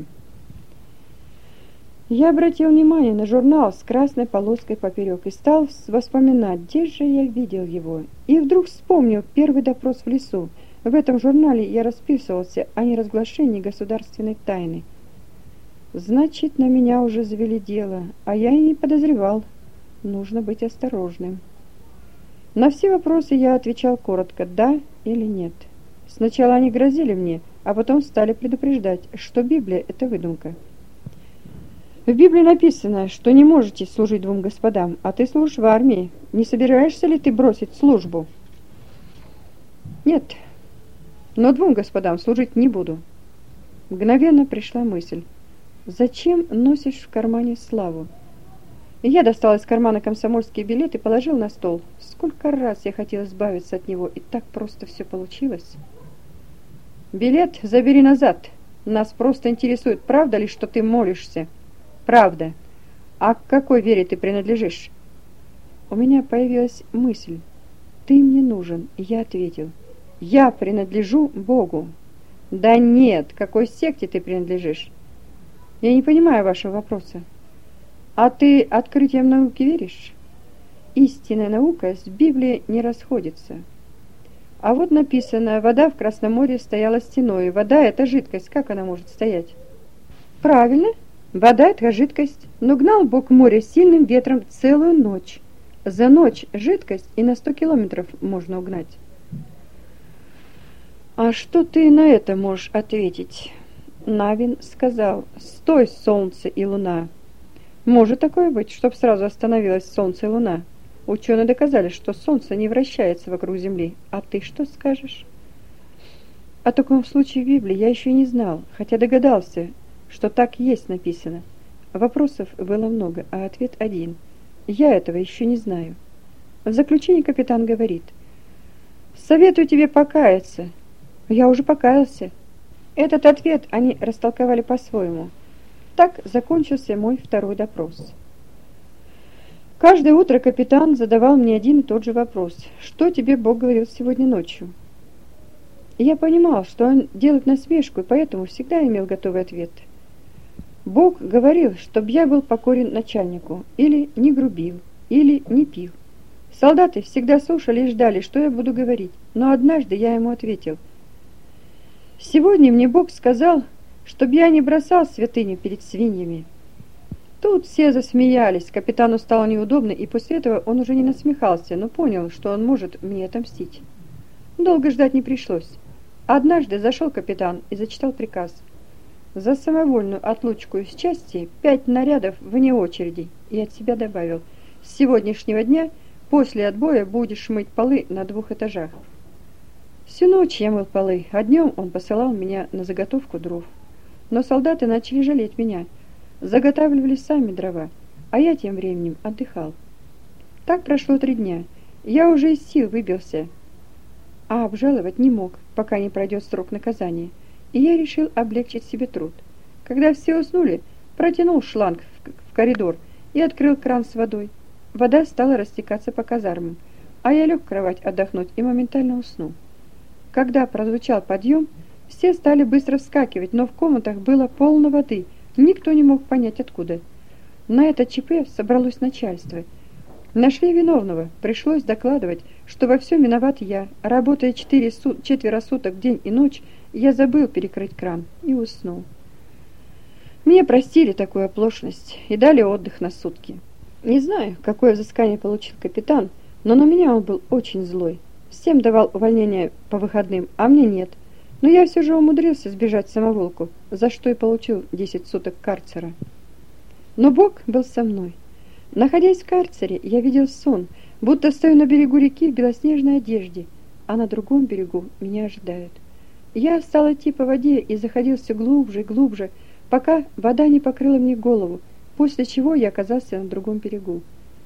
Я обратил внимание на журнал с красной полоской поперек и стал вспоминать, где же я видел его. И вдруг вспомнил первый допрос в лесу. В этом журнале я расписывался о неразглашении государственной тайны. Значит, на меня уже завели дело, а я и не подозревал. Нужно быть осторожным. На все вопросы я отвечал коротко «да» или «нет». Сначала они грозили мне, а потом стали предупреждать, что Библия – это выдумка. В Библии написано, что не можете служить двум господам, а ты служишь в армии. Не собираешься ли ты бросить службу? Нет, но двум господам служить не буду. Мгновенно пришла мысль. Зачем носишь в кармане славу? И я достал из кармана комсомольский билет и положил на стол. Сколько раз я хотел избавиться от него, и так просто все получилось. Билет забери назад. Нас просто интересует, правда ли, что ты молишься? Правда. А к какой вере ты принадлежишь? У меня появилась мысль. Ты мне нужен. И я ответил. Я принадлежу Богу. Да нет, к какой секте ты принадлежишь? Я не понимаю вашего вопроса. А ты открытиям науки веришь? Истинная наука с Библией не расходится. А вот написано, вода в Красном море стояла стеной. Вода – это жидкость. Как она может стоять? Правильно. Вода – это жидкость. Но гнал Бог море сильным ветром целую ночь. За ночь жидкость и на сто километров можно угнать. А что ты на это можешь ответить? Навин сказал, стой, солнце и луна. Может такое быть, чтоб сразу остановилось солнце и луна? Ученые доказали, что солнце не вращается вокруг Земли. А ты что скажешь? О таком случае в Библии я еще не знал, хотя догадался, что так есть написано. Вопросов было много, а ответ один. Я этого еще не знаю. В заключении капитан говорит, «Советую тебе покаяться». Я уже покаялся. Этот ответ они растолковали по-своему. Так закончился мой второй допрос. Каждое утро капитан задавал мне один и тот же вопрос. «Что тебе Бог говорил сегодня ночью?» И я понимал, что он делает насмешку, и поэтому всегда имел готовый ответ. Бог говорил, чтобы я был покорен начальнику, или не грубил, или не пил. Солдаты всегда слушали и ждали, что я буду говорить, но однажды я ему ответил. «Сегодня мне Бог сказал, чтобы я не бросал святыню перед свиньями». Тут все засмеялись, капитану стало неудобно, и после этого он уже не насмехался, но понял, что он может мне отомстить. Долго ждать не пришлось. Однажды зашел капитан и зачитал приказ. За самовольную отлучку из части пять нарядов вне очереди, и от себя добавил, с сегодняшнего дня после отбоя будешь мыть полы на двух этажах. Всю ночь я мыл полы, а днем он посылал меня на заготовку дров. Но солдаты начали жалеть меня, заготавливали сами дрова, а я тем временем отдыхал. Так прошло три дня. Я уже из сил выбился. а обжаловать не мог, пока не пройдет срок наказания, и я решил облегчить себе труд. Когда все уснули, протянул шланг в коридор и открыл кран с водой. Вода стала растекаться по казармам, а я лег в кровать отдохнуть и моментально уснул. Когда прозвучал подъем, все стали быстро вскакивать, но в комнатах было полно воды, никто не мог понять откуда. На это ЧП собралось начальство. Нашли виновного, пришлось докладывать, что во всем виноват я. Работая четыре су- четверо суток день и ночь, я забыл перекрыть кран и уснул. Мне простили такую оплошность и дали отдых на сутки. Не знаю, какое взыскание получил капитан, но на меня он был очень злой. Всем давал увольнение по выходным, а мне нет. Но я все же умудрился сбежать в самоволку, за что и получил десять суток карцера. Но Бог был со мной. Находясь в карцере, я видел сон, будто стою на берегу реки в белоснежной одежде, а на другом берегу меня ожидают. Я стал идти по воде и заходил все глубже и глубже, пока вода не покрыла мне голову, после чего я оказался на другом берегу.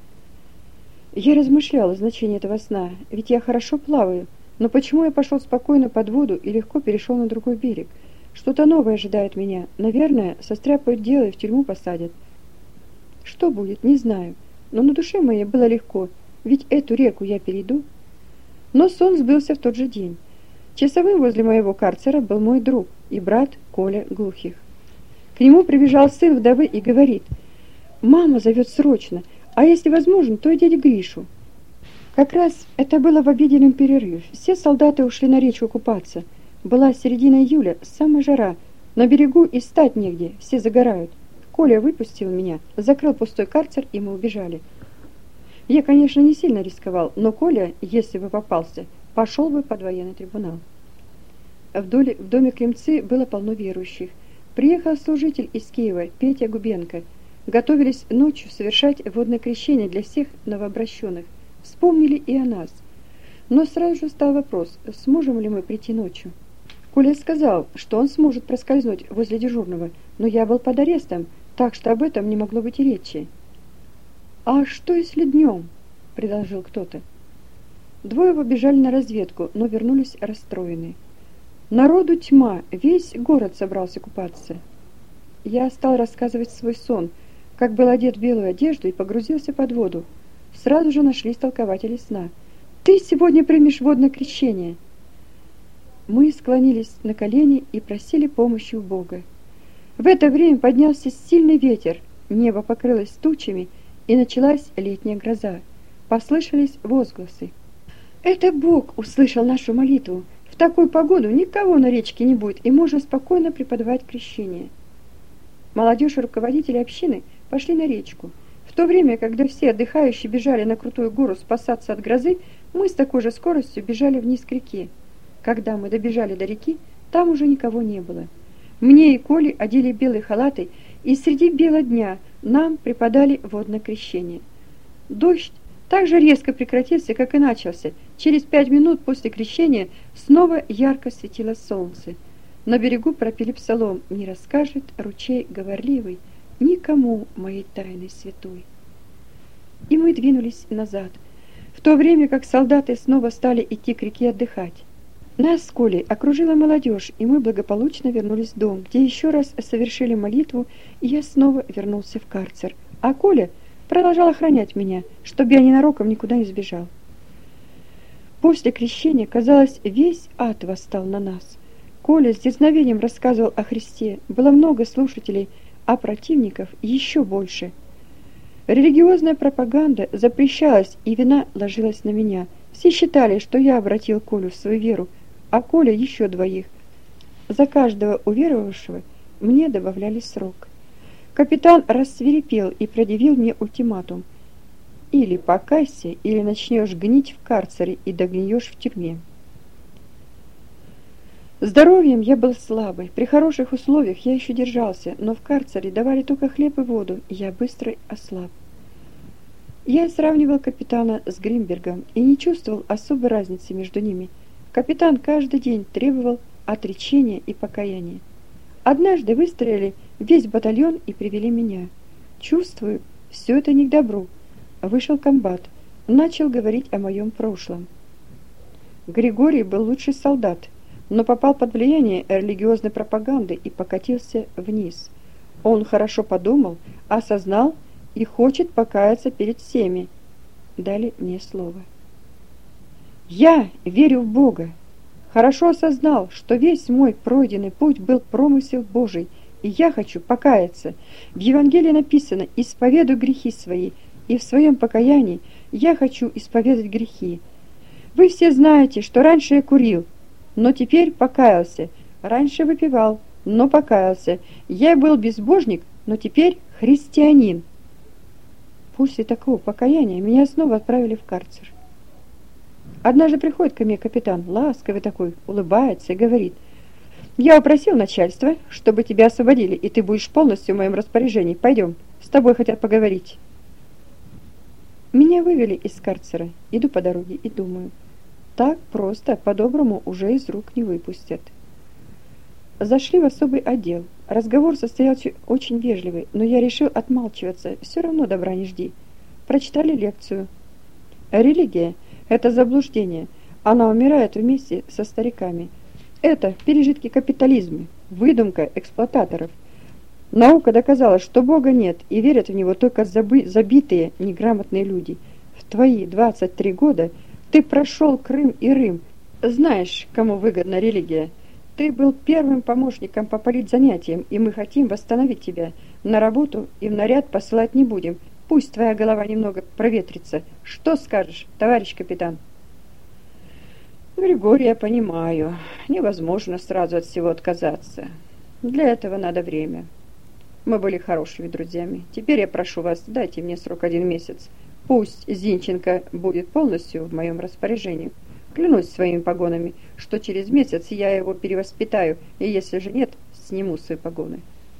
Я размышлял о значении этого сна, ведь я хорошо плаваю, но почему я пошел спокойно под воду и легко перешел на другой берег? Что-то новое ожидает меня. Наверное, состряпают дело и в тюрьму посадят. Что будет, не знаю, но на душе моей было легко, ведь эту реку я перейду. Но сон сбылся в тот же день. Часовым возле моего карцера был мой друг и брат Коля Глухих. К нему прибежал сын вдовы и говорит: «Мама зовет срочно, а если возможно, то и дядю Гришу». Как раз это было в обеденном перерыве. Все солдаты ушли на речку купаться. Была середина июля, самая жара. На берегу и стать негде, все загорают. Коля выпустил меня, закрыл пустой карцер, и мы убежали. Я, конечно, не сильно рисковал, но Коля, если бы попался, пошел бы под военный трибунал. В, доле, в доме Климцы было полно верующих. Приехал служитель из Киева, Петя Губенко. Готовились ночью совершать водное крещение для всех новообращенных. Вспомнили и о нас. Но сразу же стал вопрос, сможем ли мы прийти ночью. Коля сказал, что он сможет проскользнуть возле дежурного, но я был под арестом, так что об этом не могло быть и речи. «А что, если днем?» – предложил кто-то. Двое побежали на разведку, но вернулись расстроенные. Народу тьма, весь город собрался купаться. Я стал рассказывать свой сон, как был одет в белую одежду и погрузился под воду. Сразу же нашлись толкователи сна. «Ты сегодня примешь водное крещение!» Мы склонились на колени и просили помощи у Бога. В это время поднялся сильный ветер, небо покрылось тучами, и началась летняя гроза. Послышались возгласы. «Это Бог услышал нашу молитву. В такую погоду никого на речке не будет, и можно спокойно преподавать крещение». Молодежь и руководители общины пошли на речку. В то время, когда все отдыхающие бежали на крутую гору спасаться от грозы, мы с такой же скоростью бежали вниз к реке. Когда мы добежали до реки, там уже никого не было. Мне и Коле одели белые халаты, и среди бела дня нам преподали водное крещение. Дождь так же резко прекратился, как и начался. Через пять минут после крещения снова ярко светило солнце. На берегу пропели псалом: «Не расскажет ручей говорливый никому моей тайны святой». И мы двинулись назад, в то время как солдаты снова стали идти к реке отдыхать. Нас с Колей окружила молодежь, и мы благополучно вернулись в дом, где еще раз совершили молитву, и я снова вернулся в карцер. А Коля продолжал охранять меня, чтобы я ненароком никуда не сбежал. После крещения, казалось, весь ад восстал на нас. Коля с дерзновением рассказывал о Христе. Было много слушателей, а противников еще больше. Религиозная пропаганда запрещалась, и вина ложилась на меня. Все считали, что я обратил Колю в свою веру, а Коля еще двоих. За каждого уверовавшего мне добавляли срок. Капитан рассвирепел и предъявил мне ультиматум: или покайся, или начнешь гнить в карцере и догниешь в тюрьме. Здоровьем я был слабый, при хороших условиях я еще держался, но в карцере давали только хлеб и воду, и я быстро ослаб. Я сравнивал капитана с Гринбергом и не чувствовал особой разницы между ними. Капитан каждый день требовал отречения и покаяния. Однажды выстроили весь батальон и привели меня. Чувствую, все это не к добру. Вышел комбат, начал говорить о моем прошлом. Григорий был лучший солдат, но попал под влияние религиозной пропаганды и покатился вниз. Он хорошо подумал, осознал и хочет покаяться перед всеми. Дали мне слово. Я верю в Бога. Хорошо осознал, что весь мой пройденный путь был промысел Божий, и я хочу покаяться. В Евангелии написано: «Исповедуй грехи свои», и в своем покаянии я хочу исповедать грехи. Вы все знаете, что раньше я курил, но теперь покаялся. Раньше выпивал, но покаялся. Я был безбожник, но теперь христианин. После такого покаяния меня снова отправили в карцер. Однажды приходит ко мне капитан, ласковый такой, улыбается и говорит: «Я упросил начальство, чтобы тебя освободили, и ты будешь полностью в моем распоряжении. Пойдем, с тобой хотят поговорить». Меня вывели из карцера. Иду по дороге и думаю: так просто, по-доброму уже из рук не выпустят. Зашли в особый отдел. Разговор состоялся очень вежливый, но я решил отмалчиваться, все равно добра не жди. Прочитали лекцию. Религия – это заблуждение, она умирает вместе со стариками. Это пережитки капитализма, выдумка эксплуататоров. Наука доказала, что Бога нет, и верят в Него только забы- забитые, неграмотные люди. В твои двадцать три года ты прошел Крым и Рим. Знаешь, кому выгодна религия? Ты был первым помощником по политзанятиям, и мы хотим восстановить тебя. На работу и в наряд посылать не будем. Пусть твоя голова немного проветрится. Что скажешь, товарищ капитан? Григорий, я понимаю. Невозможно сразу от всего отказаться. Для этого надо время. Мы были хорошими друзьями. Теперь я прошу вас, дайте мне срок один месяц. Пусть Зинченко будет полностью в моем распоряжении. Клянусь своими погонами, что через месяц я его перевоспитаю, и если же нет, сниму свои погоны.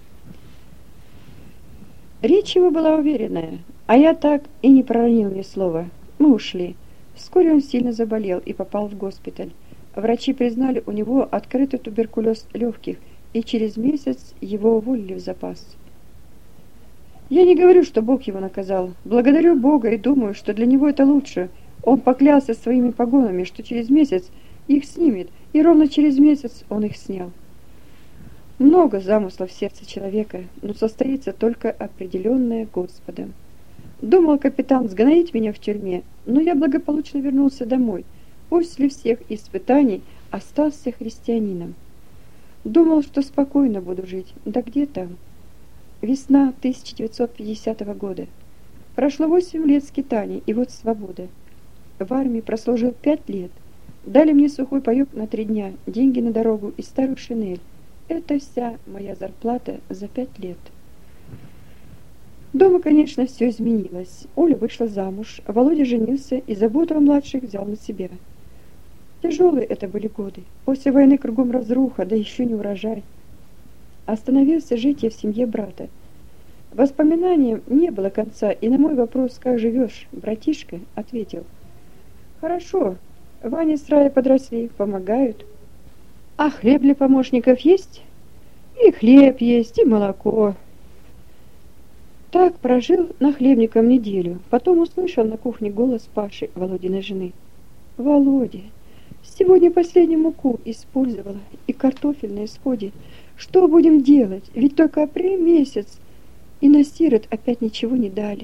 Речь его была уверенная, а я так и не проронил ни слова. Мы ушли. Вскоре он сильно заболел и попал в госпиталь. Врачи признали у него открытый туберкулез легких, и через месяц его уволили в запас. Я не говорю, что Бог его наказал. Благодарю Бога и думаю, что для него это лучше. Он поклялся своими погонами, что через месяц их снимет, и ровно через месяц он их снял. Много замыслов в сердце человека, но состоится только определенное Господом. Думал капитан сгноить меня в тюрьме, но я благополучно вернулся домой. После всех испытаний остался христианином. Думал, что спокойно буду жить. Да где там? Весна тысяча девятьсот пятидесятого года. Прошло восемь лет скитаний, и вот свобода. В армии прослужил пять лет. Дали мне сухой паёк на три дня, деньги на дорогу и старую шинель. Это вся моя зарплата за пять лет. Дома, конечно, все изменилось. Оля вышла замуж, Володя женился и заботу о младших взял на себя. Тяжелые это были годы. После войны кругом разруха, да еще не урожай. Остановился жить я в семье брата. Воспоминаниям не было конца, и на мой вопрос «Как живешь, братишка?» ответил: «Хорошо, Ваня с Раей подросли, помогают». «А хлеб для помощников есть?» «И хлеб есть, и молоко». Так прожил нахлебником неделю. Потом услышал на кухне голос Паши, Володиной жены. «Володя, сегодня последнюю муку использовала, и картофель на исходе. Что будем делать? Ведь только апрель месяц, и на сирот опять ничего не дали».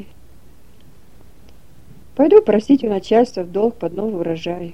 «Пойду просить у начальства в долг под новый урожай».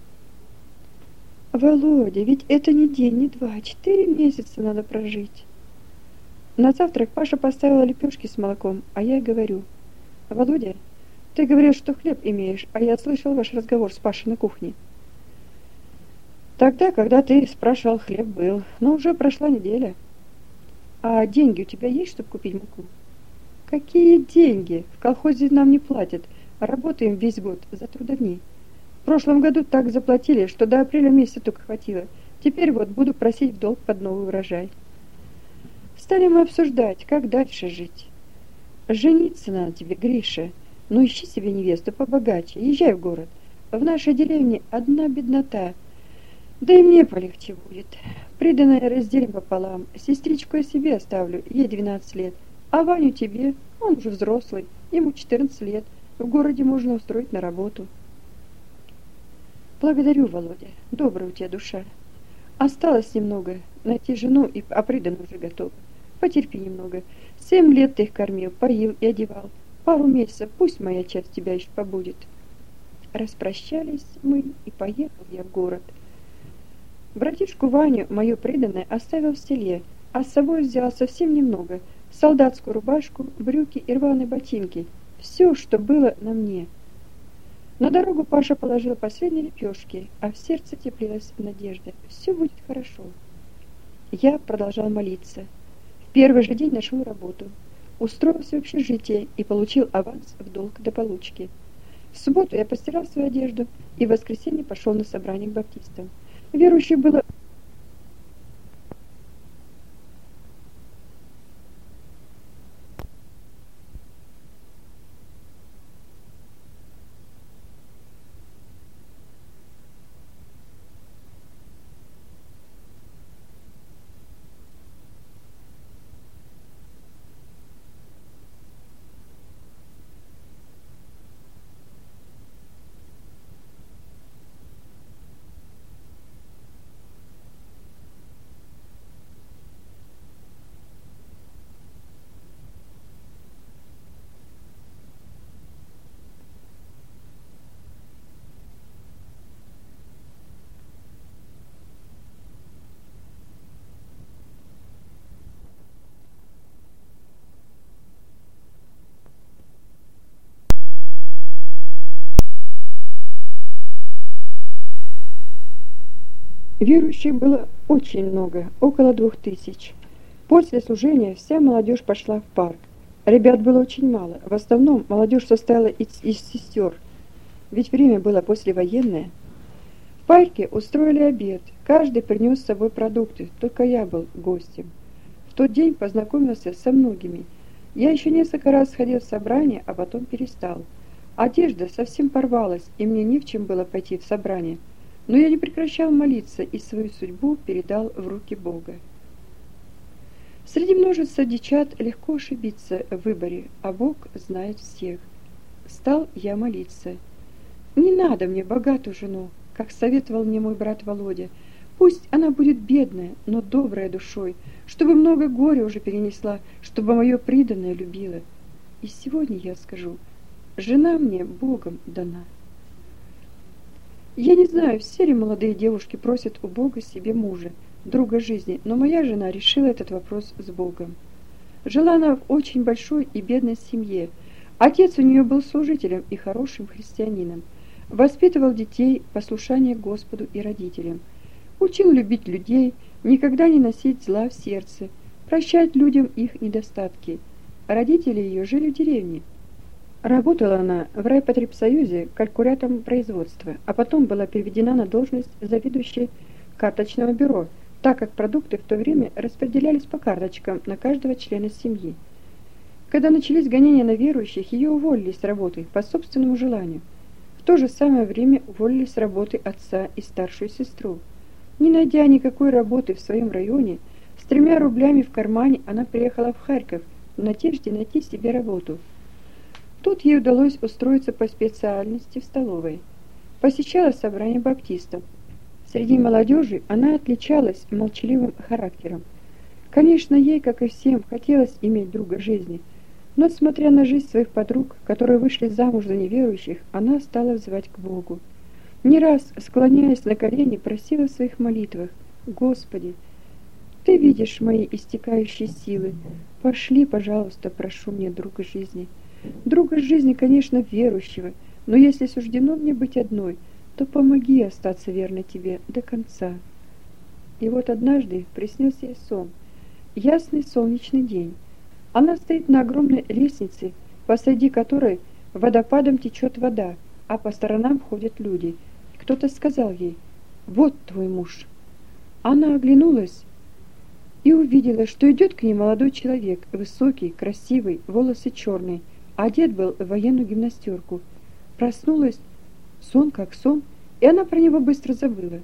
«Володя, ведь это не день, не два, четыре месяца надо прожить». На завтрак Паша поставила лепешки с молоком, а я говорю: «Володя, ты говорил, что хлеб имеешь, а я слышал ваш разговор с Пашей на кухне». «Тогда, когда ты спрашивал, хлеб был, но уже прошла неделя». «А деньги у тебя есть, чтобы купить муку?» «Какие деньги? В колхозе нам не платят, работаем весь год за трудодни. В прошлом году так заплатили, что до апреля месяца только хватило. Теперь вот буду просить в долг под новый урожай». Стали мы обсуждать, как дальше жить. «Жениться надо тебе, Гриша. Ну ищи себе невесту побогаче, езжай в город. В нашей деревне одна беднота. Да и мне полегче будет. Приданое разделим пополам. Сестричку я себе оставлю, ей двенадцать лет. А Ваню тебе, он уже взрослый, ему четырнадцать лет. В городе можно устроить на работу». Благодарю, Володя, добрая у тебя душа. Осталось немного, найти жену и опридан уже готова. Потерпи немного. Семь лет ты их кормил, поил и одевал. Пару месяцев, пусть моя часть тебя еще побудет. Распрощались мы, и поехал я в город. Братишку Ваню, мою преданное, оставил в селе, а с собой взял совсем немного. Солдатскую рубашку, брюки и рваные ботинки. Все, что было на мне. На дорогу Паша положил последние лепешки, а в сердце теплилась надежда. Все будет хорошо. Я продолжал молиться. В первый же день нашел работу. Устроился в общежитие и получил аванс в долг до получки. В субботу я постирал свою одежду и в воскресенье пошел на собрание к баптистам. Верующих было Верующих было очень много, около двух тысяч. После служения вся молодежь пошла в парк. Ребят было очень мало, в основном молодежь состояла из, из сестер, ведь время было послевоенное. В парке устроили обед, каждый принес с собой продукты, только я был гостем. В тот день познакомился со многими. Я еще несколько раз ходил в собрание, а потом перестал. Одежда совсем порвалась, и мне не в чем было пойти в собрание. Но я не прекращал молиться и свою судьбу передал в руки Бога. Среди множества девчат легко ошибиться в выборе, а Бог знает всех. Стал я молиться. Не надо мне богатую жену, как советовал мне мой брат Володя. Пусть она будет бедная, но добрая душой, чтобы много горя уже перенесла, чтобы мое преданное любила. И сегодня я скажу, жена мне Богом дана. Я не знаю, все ли молодые девушки просят у Бога себе мужа, друга жизни, но моя жена решила этот вопрос с Богом. Жила она в очень большой и бедной семье. Отец у нее был служителем и хорошим христианином. Воспитывал детей послушание Господу и родителям. Учил любить людей, никогда не носить зла в сердце, прощать людям их недостатки. Родители ее жили в деревне. Работала она в райпотребсоюзе калькулятором производства, а потом была переведена на должность заведующей карточного бюро, так как продукты в то время распределялись по карточкам на каждого члена семьи. Когда начались гонения на верующих, ее уволили с работы по собственному желанию. В то же самое время уволили с работы отца и старшую сестру. Не найдя никакой работы в своем районе, с тремя рублями в кармане она приехала в Харьков в надежде найти себе работу. Тут ей удалось устроиться по специальности в столовой. Посещала собрание баптистов. Среди молодежи она отличалась молчаливым характером. Конечно, ей, как и всем, хотелось иметь друга жизни, но, смотря на жизнь своих подруг, которые вышли замуж за неверующих, она стала взывать к Богу. Не раз, склоняясь на колени, просила в своих молитвах: «Господи, Ты видишь мои истекающие силы, пошли, пожалуйста, прошу мне друга жизни». Друга жизни, конечно, верующего, но если суждено мне быть одной, то помоги остаться верной тебе до конца. И вот однажды приснился ей сон. Ясный солнечный день. Она стоит на огромной лестнице, посреди которой водопадом течет вода, а по сторонам ходят люди. Кто-то сказал ей: «Вот твой муж». Она оглянулась и увидела, что идет к ней молодой человек, высокий, красивый, волосы черные, одет был в военную гимнастерку. Проснулась, сон как сон, и она про него быстро забыла.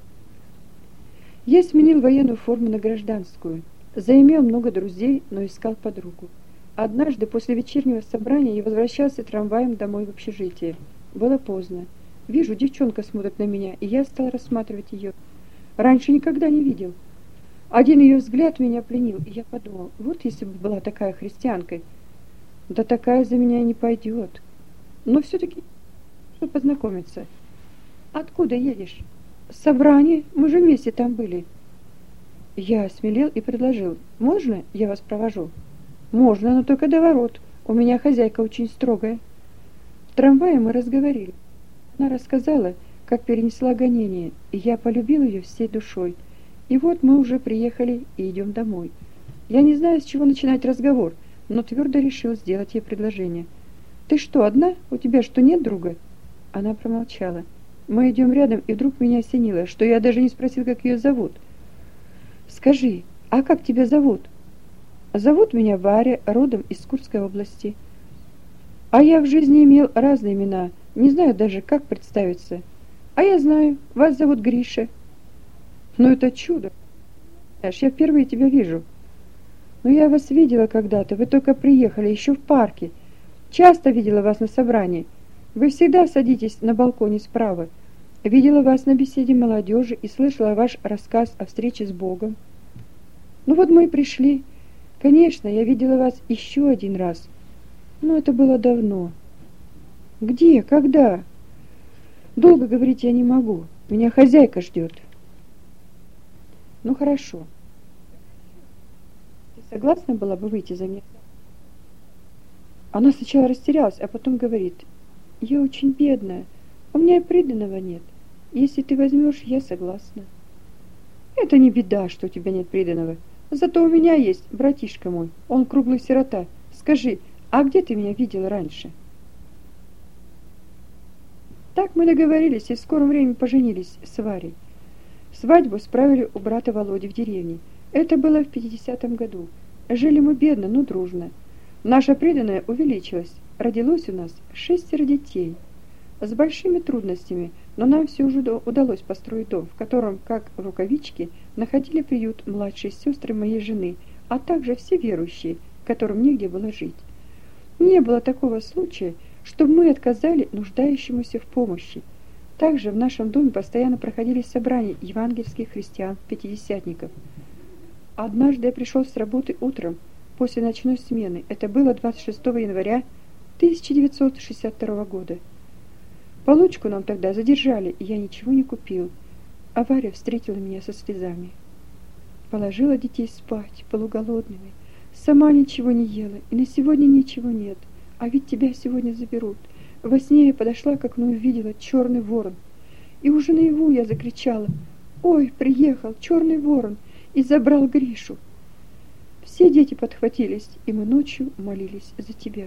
Я сменил военную форму на гражданскую, заимел много друзей, но искал подругу. Однажды после вечернего собрания я возвращался трамваем домой в общежитие. Было поздно. Вижу, девчонка смотрит на меня, и я стал рассматривать ее. Раньше никогда не видел. Один ее взгляд меня пленил, и я подумал, вот если бы была такая христианкой, да такая за меня не пойдет. Но все-таки, чтобы познакомиться. Откуда едешь? Собрание, мы же вместе там были. Я осмелел и предложил, можно я вас провожу? Можно, но только до ворот. У меня хозяйка очень строгая. В трамвае мы разговорили. Она рассказала, как перенесла гонение, и я полюбил ее всей душой. И вот мы уже приехали и идем домой. Я не знаю, с чего начинать разговор, но твердо решил сделать ей предложение. «Ты что, одна? У тебя что, нет друга?» Она промолчала. Мы идем рядом, и вдруг меня осенило, что я даже не спросил, как ее зовут. «Скажи, а как тебя зовут?» «Зовут меня Варя, родом из Курской области». «А я в жизни имел разные имена, не знаю даже, как представиться». «А я знаю, вас зовут Гриша». «Ну это чудо! Знаешь, я впервые тебя вижу». «Ну я вас видела когда-то, вы только приехали, еще в парке. Часто видела вас на собрании. Вы всегда садитесь на балконе справа. Видела вас на беседе молодежи и слышала ваш рассказ о встрече с Богом. Ну вот мы и пришли. Конечно, я видела вас еще один раз. Но это было давно». «Где? Когда?» «Долго говорить я не могу. Меня хозяйка ждет». «Ну хорошо. Ты согласна была бы выйти за меня?» Она сначала растерялась, а потом говорит: «Я очень бедная, у меня и приданого нет. Если ты возьмешь, я согласна». «Это не беда, что у тебя нет приданого. Зато у меня есть братишка мой, он круглый сирота. Скажи, а где ты меня видел раньше?» Так мы договорились и в скором времени поженились с Варей. Свадьбу справили у брата Володи в деревне. Это было в пятидесятом году. Жили мы бедно, но дружно. Наша приданое увеличилась. Родилось у нас шестеро детей. С большими трудностями, но нам все же удалось построить дом, в котором, как в рукавичке, находили приют младшие сестры моей жены, а также все верующие, которым негде было жить. Не было такого случая, чтобы мы отказали нуждающемуся в помощи. Также в нашем доме постоянно проходили собрания евангельских христиан-пятидесятников. Однажды я пришел с работы утром, после ночной смены. Это было двадцать шестого января тысяча девятьсот шестьдесят второго года. Получку нам тогда задержали, и я ничего не купил. А Варя встретила меня со слезами. Положила детей спать, полуголодными. Сама ничего не ела, и на сегодня ничего нет. А ведь тебя сегодня заберут. Во сне я подошла к окну и увидела черный ворон. И уже наяву я закричала: «Ой, приехал черный ворон и забрал Гришу!» Все дети подхватились, и мы ночью молились за тебя.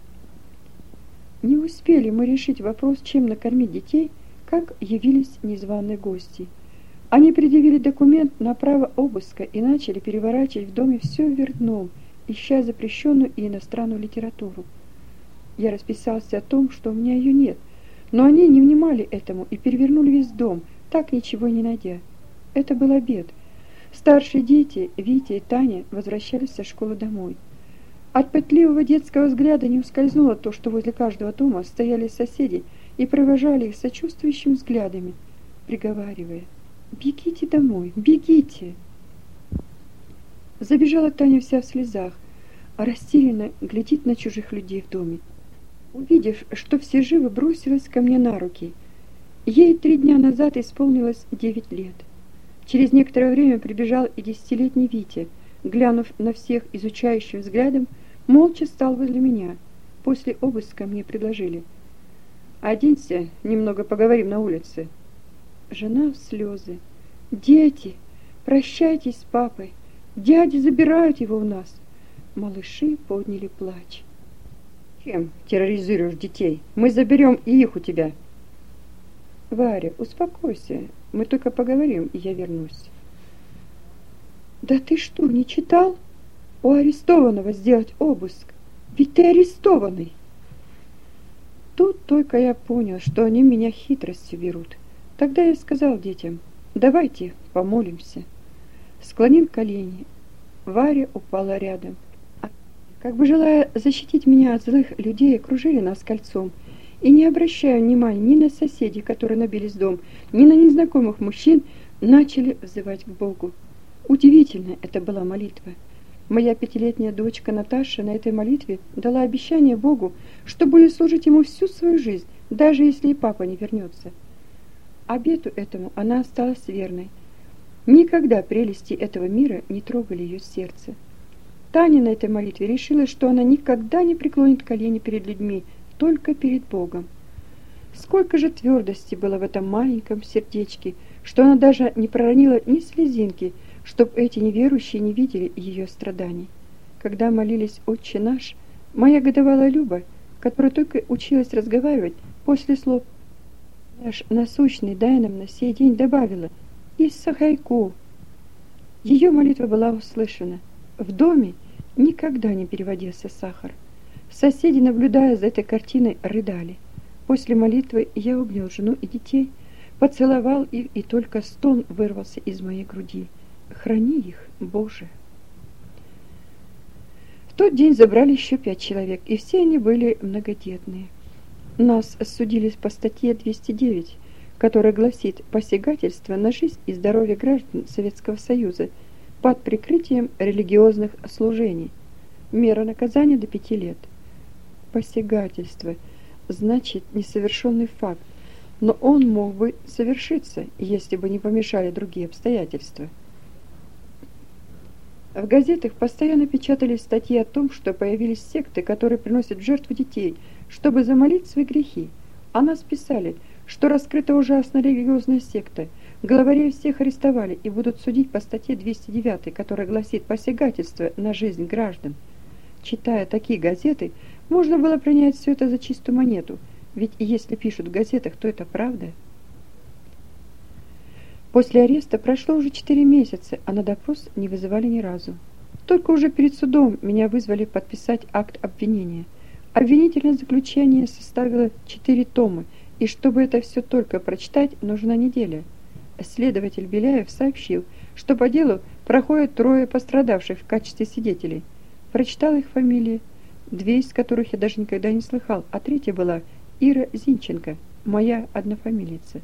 Не успели мы решить вопрос, чем накормить детей, как явились незваные гости. Они предъявили документ на право обыска и начали переворачивать в доме все вверх дном, ища запрещенную и иностранную литературу. Я расписался о том, что у меня ее нет, но они не внимали этому и перевернули весь дом, так ничего и не найдя. Это был обед. Старшие дети, Витя и Таня, возвращались со школы домой. От пытливого детского взгляда не ускользнуло то, что возле каждого дома стояли соседи и провожали их сочувствующими взглядами, приговаривая: «Бегите домой, бегите!» Забежала Таня вся в слезах, а растерянно глядит на чужих людей в доме. Увидев, что все живы, бросилась ко мне на руки. Ей три дня назад исполнилось девять лет. Через некоторое время прибежал и десятилетний Витя. Глянув на всех изучающим взглядом, молча стал возле меня. После обыска мне предложили: «Оденься, немного поговорим на улице». Жена в слезы: «Дети, прощайтесь с папой, дяди забирают его у нас». Малыши подняли плач. «Чем терроризируешь детей? Мы заберем и их у тебя». «Варя, успокойся, мы только поговорим, и я вернусь». «Да ты что, не читал? У арестованного сделать обыск. Ведь ты арестованный». Тут только я понял, что они меня хитростью берут. Тогда я сказал детям: «Давайте помолимся». Склонил колени. Варя упала рядом. Как бы желая защитить меня от злых людей, окружили нас кольцом и, не обращая внимания ни на соседей, которые набились в дом, ни на незнакомых мужчин, начали взывать к Богу. Удивительно это была молитва. Моя пятилетняя дочка Наташа на этой молитве дала обещание Богу, что будет служить ему всю свою жизнь, даже если и папа не вернется. Обету этому она осталась верной. Никогда прелести этого мира не трогали ее сердце. Таня на этой молитве решила, что она никогда не преклонит колени перед людьми, только перед Богом. Сколько же твердости было в этом маленьком сердечке, что она даже не проронила ни слезинки, чтоб эти неверующие не видели ее страданий. Когда молились «Отче наш», моя годовалая Люба, которая только училась разговаривать, после слов «Наш насущный дай нам на сей день» добавила «Иссахайку». Ее молитва была услышана. В доме никогда не переводился сахар. Соседи, наблюдая за этой картиной, рыдали. После молитвы я обнял жену и детей, поцеловал их, и только стон вырвался из моей груди. Храни их, Боже! В тот день забрали еще пять человек, и все они были многодетные. Нас судили по статье двести девять, которая гласит «Посягательство на жизнь и здоровье граждан Советского Союза под прикрытием религиозных служений». Мера наказания до пяти лет. Посягательство значит несовершенный факт, но он мог бы совершиться, если бы не помешали другие обстоятельства. В газетах постоянно печатались статьи о том, что появились секты, которые приносят в жертву детей, чтобы замолить свои грехи. О нас писали, что раскрыта ужасная религиозная секта. Главарей всех арестовали и будут судить по статье двести девять, которая гласит «Посягательство на жизнь граждан». Читая такие газеты, можно было принять все это за чистую монету, ведь если пишут в газетах, то это правда. После ареста прошло уже четыре месяца, а на допрос не вызывали ни разу. Только уже перед судом меня вызвали подписать акт обвинения. Обвинительное заключение составило четыре тома, и чтобы это все только прочитать, нужна неделя. Следователь Беляев сообщил, что по делу проходят трое пострадавших в качестве свидетелей. Прочитал их фамилии, две из которых я даже никогда не слыхал, а третья была Ира Зинченко, моя однофамилица.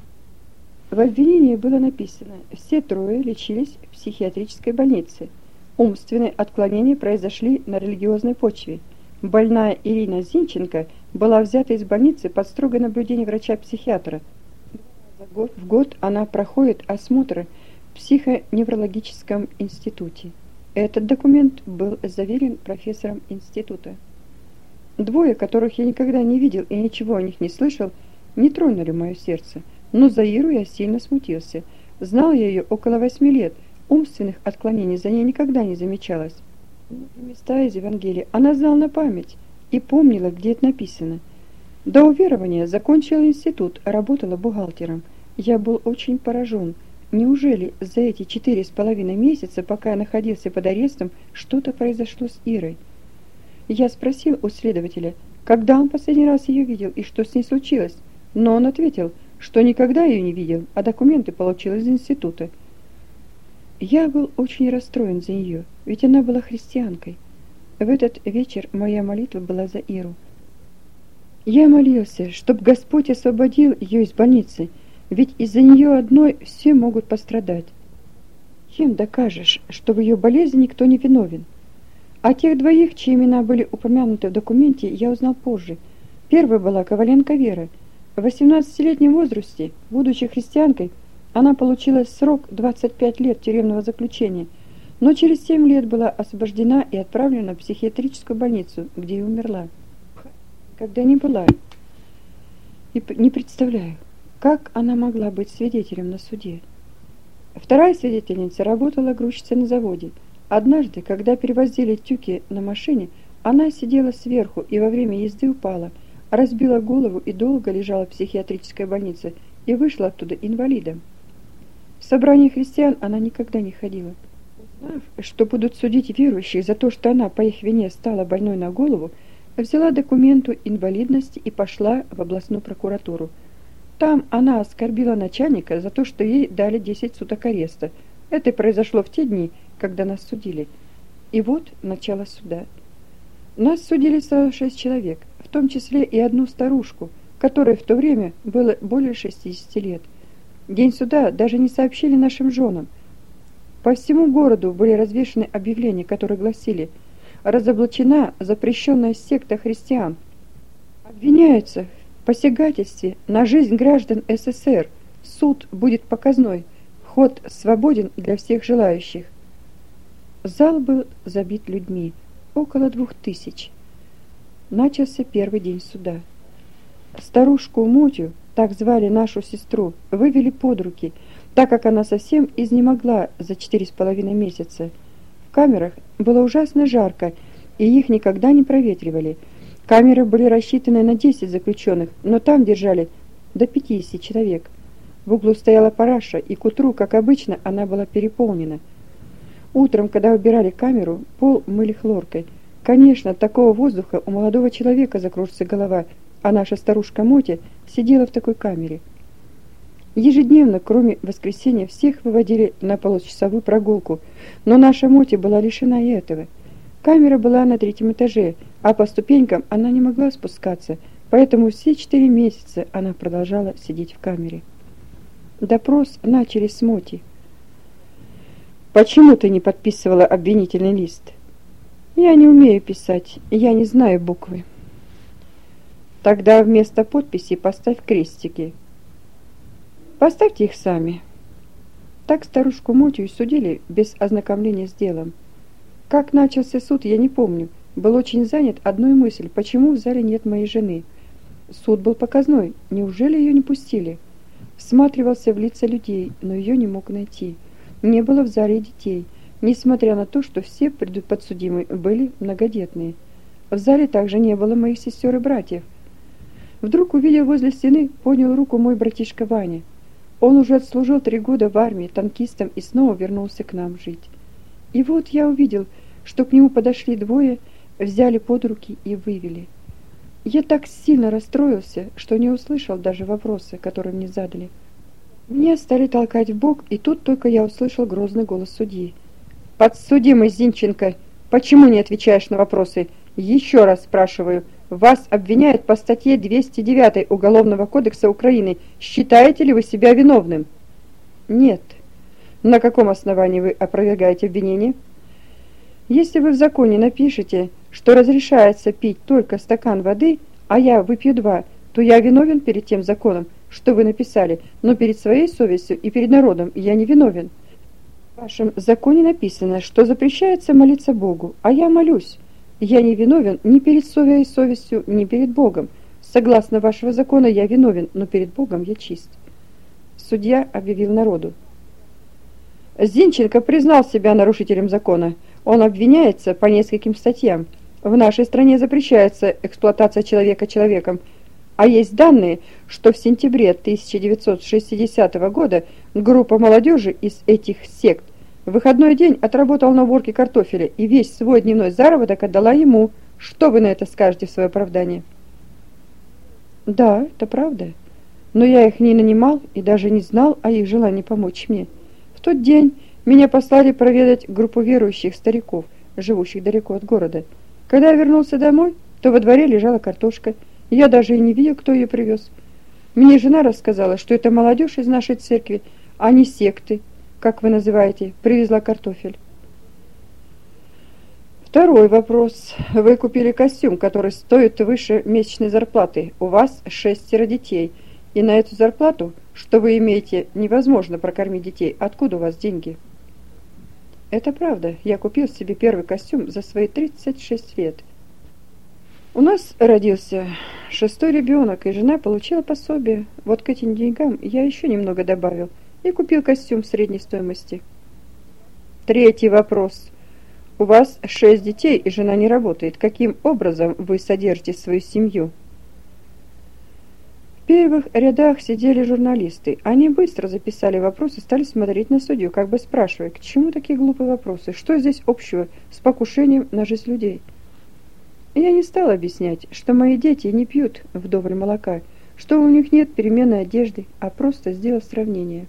В обвинении было написано: все трое лечились в психиатрической больнице. Умственные отклонения произошли на религиозной почве. Больная Ирина Зинченко была взята из больницы под строгое наблюдение врача-психиатра. Год в год она проходит осмотры в психоневрологическом институте. Этот документ был заверен профессором института. Двое, которых я никогда не видел и ничего о них не слышал, не тронули мое сердце. Но за Иру я сильно смутился. Знал я ее около восьми лет. Умственных отклонений за ней никогда не замечалось. Места из Евангелия она знала на память и помнила, где это написано. До уверования закончила институт, работала бухгалтером. Я был очень поражен. Неужели за эти четыре с половиной месяца, пока я находился под арестом, что-то произошло с Ирой? Я спросил у следователя, когда он последний раз ее видел и что с ней случилось, но он ответил, что никогда ее не видел, а документы получил из института. Я был очень расстроен за нее, ведь она была христианкой. В этот вечер моя молитва была за Иру. Я молился, чтоб Господь освободил ее из больницы, ведь из-за нее одной все могут пострадать. Чем докажешь, что в ее болезни никто не виновен? О тех двоих, чьи имена были упомянуты в документе, я узнал позже. Первая была Коваленко Вера. В восемнадцатилетнем возрасте, будучи христианкой, она получила срок двадцать пять лет тюремного заключения, но через семь лет была освобождена и отправлена в психиатрическую больницу, где и умерла. Когда не была, и не представляю, как она могла быть свидетелем на суде. Вторая свидетельница работала грузчицей на заводе. Однажды, когда перевозили тюки на машине, она сидела сверху и во время езды упала, разбила голову и долго лежала в психиатрической больнице и вышла оттуда инвалидом. В собрание христиан она никогда не ходила. Узнав, что будут судить верующих за то, что она по их вине стала больной на голову, взяла документу инвалидности и пошла в областную прокуратуру. Там она оскорбила начальника за то, что ей дали десять суток ареста. Это произошло в те дни, когда нас судили. И вот начало суда. Нас судили сорок шесть человек. том числе и одну старушку, которой в то время было более шестидесяти лет. День суда даже не сообщили нашим женам. По всему городу были развешаны объявления, которые гласили: «Разоблачена запрещенная секта христиан. Обвиняются в посягательстве на жизнь граждан СССР. Суд будет показной. Вход свободен для всех желающих». Зал был забит людьми, около двух тысяч. Начался первый день суда. Старушку Мотю, так звали нашу сестру, вывели под руки, так как она совсем изнемогла за четыре с половиной месяца. В камерах было ужасно жарко, и их никогда не проветривали. Камеры были рассчитаны на десять заключенных, но там держали до пятидесяти человек. В углу стояла параша, и к утру, как обычно, она была переполнена. Утром, когда убирали камеру, пол мыли хлоркой. Конечно, от такого воздуха у молодого человека закружится голова, а наша старушка Мотя сидела в такой камере. Ежедневно, кроме воскресенья, всех выводили на получасовую прогулку, но наша Мотя была лишена и этого. Камера была на третьем этаже, а по ступенькам она не могла спускаться, поэтому все четыре месяца она продолжала сидеть в камере. Допрос начали с Моти. «Почему ты не подписывала обвинительный лист?» «Я не умею писать, я не знаю буквы». «Тогда вместо подписи поставь крестики». «Поставьте их сами». Так старушку Мотю и судили без ознакомления с делом. Как начался суд, я не помню. Был очень занят одной мыслью: почему в зале нет моей жены? Суд был показной, неужели ее не пустили? Всматривался в лица людей, но ее не мог найти. Не было в зале детей, несмотря на то, что все подсудимые были многодетные. В зале также не было моих сестер и братьев. Вдруг увидел возле стены, поднял руку мой братишка Ваня. Он уже отслужил три года в армии танкистом и снова вернулся к нам жить. И вот я увидел, что к нему подошли двое, взяли под руки и вывели. Я так сильно расстроился, что не услышал даже вопросы, которые мне задали. Меня стали толкать в бок, и тут только я услышал грозный голос судьи. «Подсудимый Зинченко, почему не отвечаешь на вопросы? Еще раз спрашиваю. Вас обвиняют по статье двести девятой Уголовного кодекса Украины. Считаете ли вы себя виновным?» «Нет». «На каком основании вы опровергаете обвинение?» «Если вы в законе напишете, что разрешается пить только стакан воды, а я выпью два, то я виновен перед тем законом, что вы написали, но перед своей совестью и перед народом я не виновен. В вашем законе написано, что запрещается молиться Богу, а я молюсь. Я не виновен ни перед своей совестью, ни перед Богом. Согласно вашего закона я виновен, но перед Богом я чист». Судья объявил народу: «Зинченко признал себя нарушителем закона. Он обвиняется по нескольким статьям. В нашей стране запрещается эксплуатация человека человеком. А есть данные, что в сентябре тысяча девятьсот шестидесятого года группа молодежи из этих сект в выходной день отработала на уборке картофеля и весь свой дневной заработок отдала ему. Что вы на это скажете в свое оправдание?» «Да, это правда. Но я их не нанимал и даже не знал о их желании помочь мне. В тот день меня послали проведать группу верующих стариков, живущих далеко от города. Когда я вернулся домой, то во дворе лежала картошка. Я даже и не видел, кто ее привез. Мне жена рассказала, что это молодежь из нашей церкви, а не секты, как вы называете, привезла картофель». Второй вопрос. Вы купили костюм, который стоит выше месячной зарплаты. У вас шестеро детей. И на эту зарплату, что вы имеете, невозможно прокормить детей. Откуда у вас деньги? Это правда. Я купил себе первый костюм за свои тридцать шесть лет. У нас родился шестой ребенок, и жена получила пособие. Вот к этим деньгам я еще немного добавил и купил костюм средней стоимости. Третий вопрос. У вас шесть детей, и жена не работает. Каким образом вы содержите свою семью? В первых рядах сидели журналисты. Они быстро записали вопросы, стали смотреть на судью, как бы спрашивая, к чему такие глупые вопросы, что здесь общего с покушением на жизнь людей. Я не стала объяснять, что мои дети не пьют вдоволь молока, что у них нет переменной одежды, а просто сделал сравнение.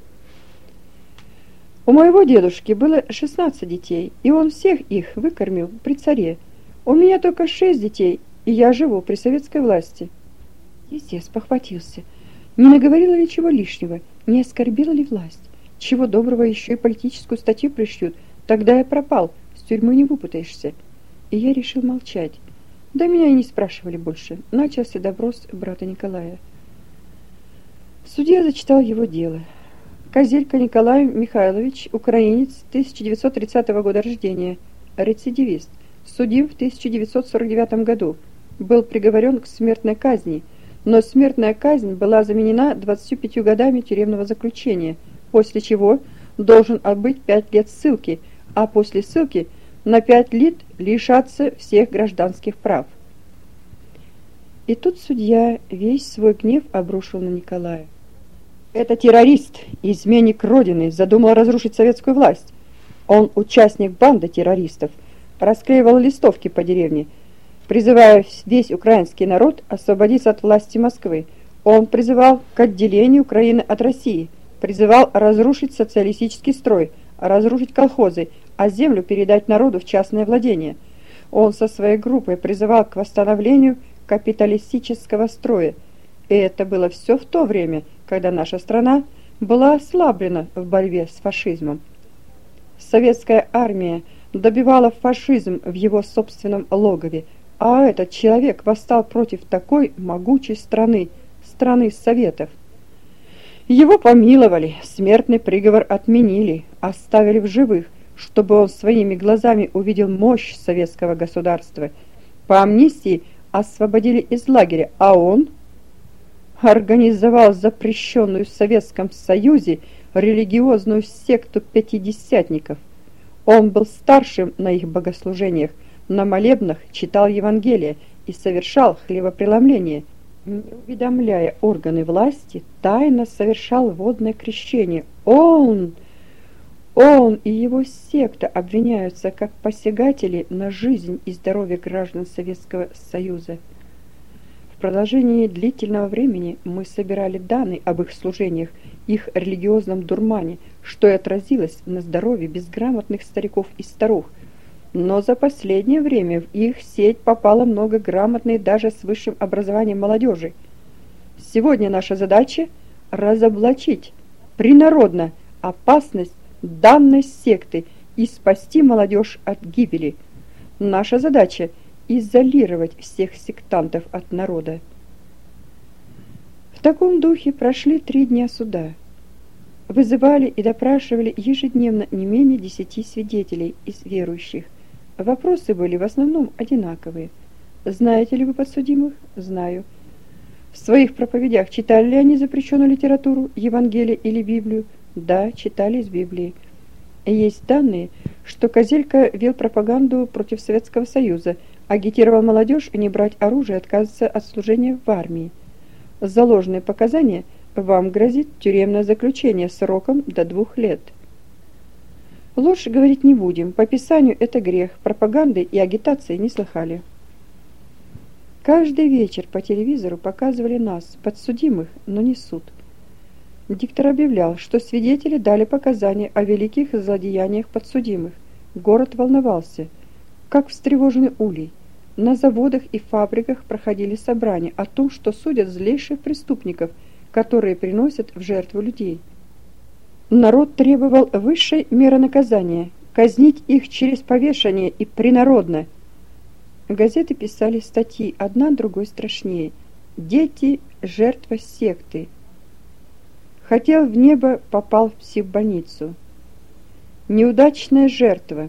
У моего дедушки было шестнадцать детей, и он всех их выкормил при царе. У меня только шесть детей, и я живу при советской власти. Здесь я спохватился. Не наговорила ли чего лишнего, не оскорбила ли власть? Чего доброго еще и политическую статью пришьют, тогда я пропал, с тюрьмы не выпутаешься. И я решил молчать. Да меня и не спрашивали больше. Начался допрос брата Николая. Судья зачитал его дело. Козелька Николай Михайлович, украинец, тысяча девятьсот тридцатого года рождения, рецидивист, судим в тысяча девятьсот сорок девятом году, был приговорен к смертной казни, но смертная казнь была заменена двадцатью пятью годами тюремного заключения, после чего должен отбыть пять лет ссылки, а после ссылки на пять лет лишаться всех гражданских прав. И тут судья весь свой гнев обрушил на Николая. Это террорист, изменник Родины, задумал разрушить советскую власть. Он участник банды террористов, расклеивал листовки по деревне, призывая весь украинский народ освободиться от власти Москвы. Он призывал к отделению Украины от России, призывал разрушить социалистический строй, разрушить колхозы, а землю передать народу в частное владение. Он со своей группой призывал к восстановлению капиталистического строя. И это было все в то время, когда наша страна была ослаблена в борьбе с фашизмом. Советская армия добивала фашизм в его собственном логове, а этот человек восстал против такой могучей страны, страны Советов. Его помиловали, смертный приговор отменили, оставили в живых, чтобы он своими глазами увидел мощь советского государства. По амнистии освободили из лагеря, а он организовал запрещенную в Советском Союзе религиозную секту пятидесятников. Он был старшим на их богослужениях, на молебнах читал Евангелие и совершал хлебопреломление. Не уведомляя органы власти, тайно совершал водное крещение. Он, он и его секта обвиняются как посягатели на жизнь и здоровье граждан Советского Союза. В продолжении длительного времени мы собирали данные об их служениях, их религиозном дурмане, что и отразилось на здоровье безграмотных стариков и старух. Но за последнее время в их сеть попало много грамотной даже с высшим образованием молодежи. Сегодня наша задача – разоблачить принародно опасность данной секты и спасти молодежь от гибели. Наша задача – изолировать всех сектантов от народа. В таком духе прошли три дня суда. Вызывали и допрашивали ежедневно не менее десяти свидетелей из верующих. Вопросы были в основном одинаковые. Знаете ли вы подсудимых? Знаю. В своих проповедях читали ли они запрещенную литературу, Евангелие или Библию? Да, читали из Библии. Есть данные, что Козелька вел пропаганду против Советского Союза, агитировал молодежь не брать оружие и отказываться от служения в армии. За ложные показания вам грозит тюремное заключение сроком до двух лет. Ложь говорить не будем, по Писанию это грех, пропаганды и агитации не слыхали. Каждый вечер по телевизору показывали нас, подсудимых, но не суд. Диктор объявлял, что свидетели дали показания о великих злодеяниях подсудимых. Город волновался, как встревоженный улей. На заводах и фабриках проходили собрания о том, что судят злейших преступников, которые приносят в жертву людей. Народ требовал высшей меры наказания, казнить их через повешение и принародно. Газеты писали статьи, одна другой страшнее. Дети – жертва секты. Хотел в небо, попал в психбольницу. Неудачная жертва.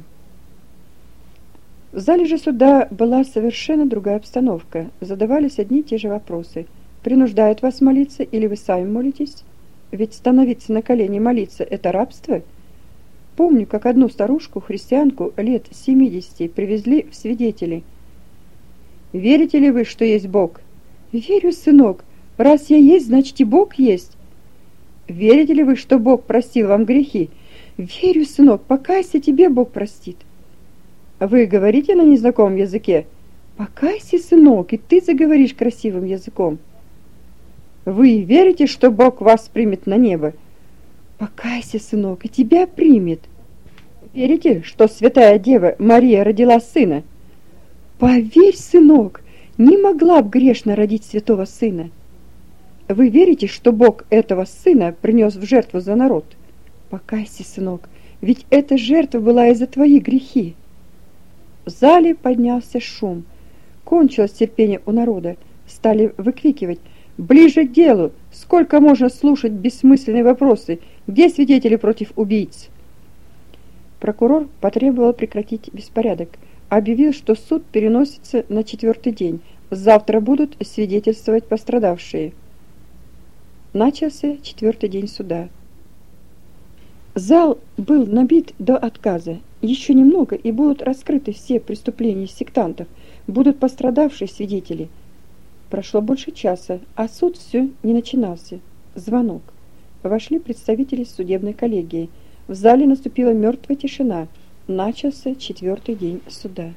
В зале же суда была совершенно другая обстановка. Задавались одни и те же вопросы. Принуждают вас молиться или вы сами молитесь? Ведь становиться на колени молиться – это рабство. Помню, как одну старушку, христианку, лет семидесяти, привезли в свидетели. «Верите ли вы, что есть Бог?» «Верю, сынок. Раз я есть, значит и Бог есть». «Верите ли вы, что Бог простил вам грехи?» «Верю, сынок. Покайся, тебе Бог простит». «Вы говорите на незнакомом языке?» «Покайся, сынок, и ты заговоришь красивым языком». «Вы верите, что Бог вас примет на небо?» «Покайся, сынок, и тебя примет». «Верите, что Святая Дева Мария родила сына?» «Поверь, сынок, не могла б грешно родить святого сына. Вы верите, что Бог этого сына принес в жертву за народ? Покайся, сынок, ведь эта жертва была из-за твоих грехи. В зале поднялся шум. Кончилось терпение у народа. Стали выкрикивать: «Ближе к делу! Сколько можно слушать бессмысленные вопросы? Где свидетели против убийц?» Прокурор потребовал прекратить беспорядок. Объявил, что суд переносится на четвертый день. Завтра будут свидетельствовать пострадавшие. Начался четвертый день суда. Зал был набит до отказа. Еще немного, и будут раскрыты все преступления сектантов, будут пострадавшие свидетели. Прошло больше часа, а суд все не начинался. Звонок. Вошли представители судебной коллегии. В зале наступила мертвая тишина. Начался четвертый день суда.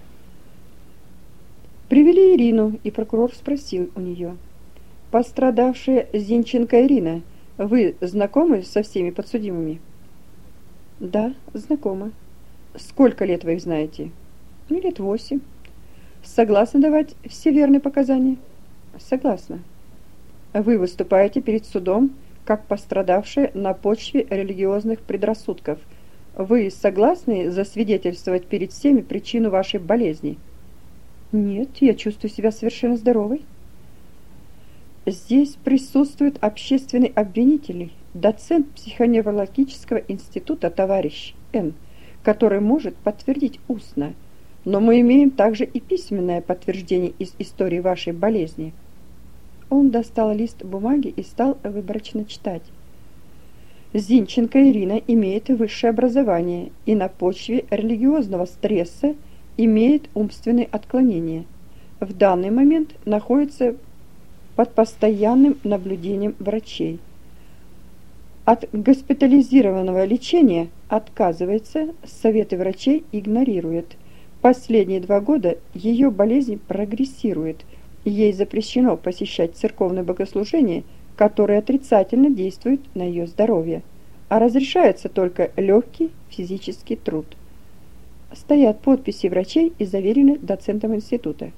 Привели Ирину, и прокурор спросил у нее: «Пострадавшая Зинченко Ирина, вы знакомы со всеми подсудимыми?» «Да, знакома». «Сколько лет вы их знаете?» «Ну, лет восемь». «Согласны давать все верные показания?» «Согласна». «Вы выступаете перед судом как пострадавшая на почве религиозных предрассудков. Вы согласны засвидетельствовать перед всеми причину вашей болезни?» «Нет, я чувствую себя совершенно здоровой». «Здесь присутствует общественный обвинитель, доцент психоневрологического института товарищ Н., который может подтвердить устно, но мы имеем также и письменное подтверждение из истории вашей болезни». Он достал лист бумаги и стал выборочно читать. «Зинченко Ирина имеет высшее образование и на почве религиозного стресса имеет умственные отклонения. В данный момент находится под постоянным наблюдением врачей. От госпитализированного лечения отказывается, советы врачей игнорирует. Последние два года ее болезнь прогрессирует. Ей запрещено посещать церковные богослужения, которые отрицательно действуют на ее здоровье, а разрешается только легкий физический труд». Стоят подписи врачей и заверены доцентом института.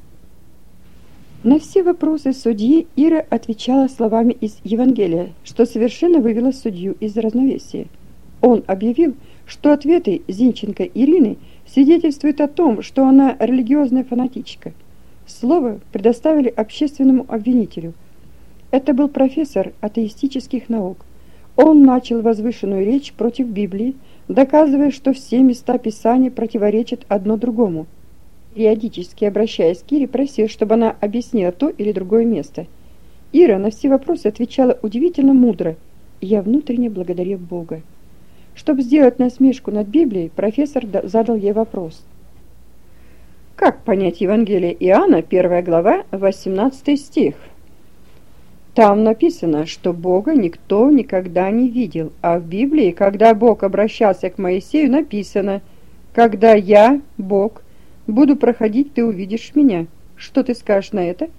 На все вопросы судьи Ира отвечала словами из Евангелия, что совершенно вывело судью из равновесия. Он объявил, что ответы Зинченко Ирины свидетельствуют о том, что она религиозная фанатичка. Слово предоставили общественному обвинителю. Это был профессор атеистических наук. Он начал возвышенную речь против Библии, доказывая, что все места Писания противоречат одно другому. Периодически обращаясь к Ире, просил, чтобы она объяснила то или другое место. Ира на все вопросы отвечала удивительно мудро, и я внутренне благодарил Бога. Чтобы сделать насмешку над Библией, профессор задал ей вопрос: «Как понять Евангелие Иоанна, первая глава, восемнадцатый стих? Там написано, что Бога никто никогда не видел, а в Библии, когда Бог обращался к Моисею, написано: «Когда я, Бог, буду проходить, ты увидишь меня». Что ты скажешь на это?»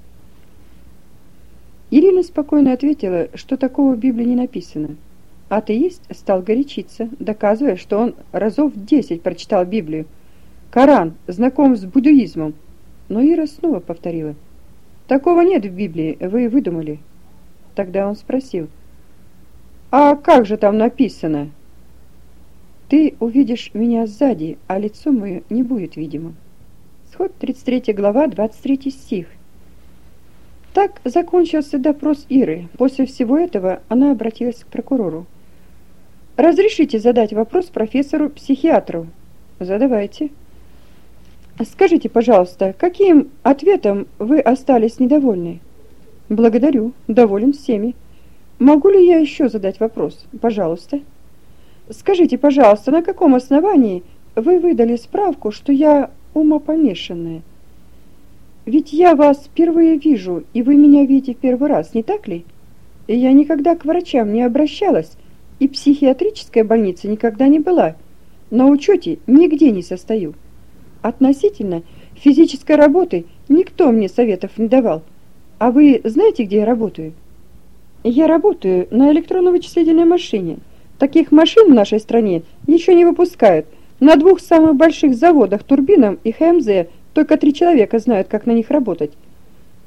Ирина спокойно ответила, что такого в Библии не написано. Атеист стал горячиться, доказывая, что он разов десять прочитал Библию, Коран, знаком с буддизмом. Но Ира снова повторила: «Такого нет в Библии, вы выдумали». Тогда он спросил: «А как же там написано?» «Ты увидишь меня сзади, а лицо мое не будет видимо». Исход тридцать третья глава, двадцать третий стих. Так закончился допрос Иры. После всего этого она обратилась к прокурору. «Разрешите задать вопрос профессору-психиатру?» «Задавайте». «Скажите, пожалуйста, каким ответом вы остались недовольны?» «Благодарю, доволен всеми. Могу ли я еще задать вопрос? Пожалуйста». «Скажите, пожалуйста, на каком основании вы выдали справку, что я умопомешанная? Ведь я вас впервые вижу, и вы меня видите первый раз, не так ли? И я никогда к врачам не обращалась, и в психиатрической больнице никогда не была. На учете нигде не состою. Относительно физической работы никто мне советов не давал. А вы знаете, где я работаю?» «Я работаю на электронно-вычислительной машине. Таких машин в нашей стране еще не выпускают. На двух самых больших заводах Турбином и ХМЗ только три человека знают, как на них работать.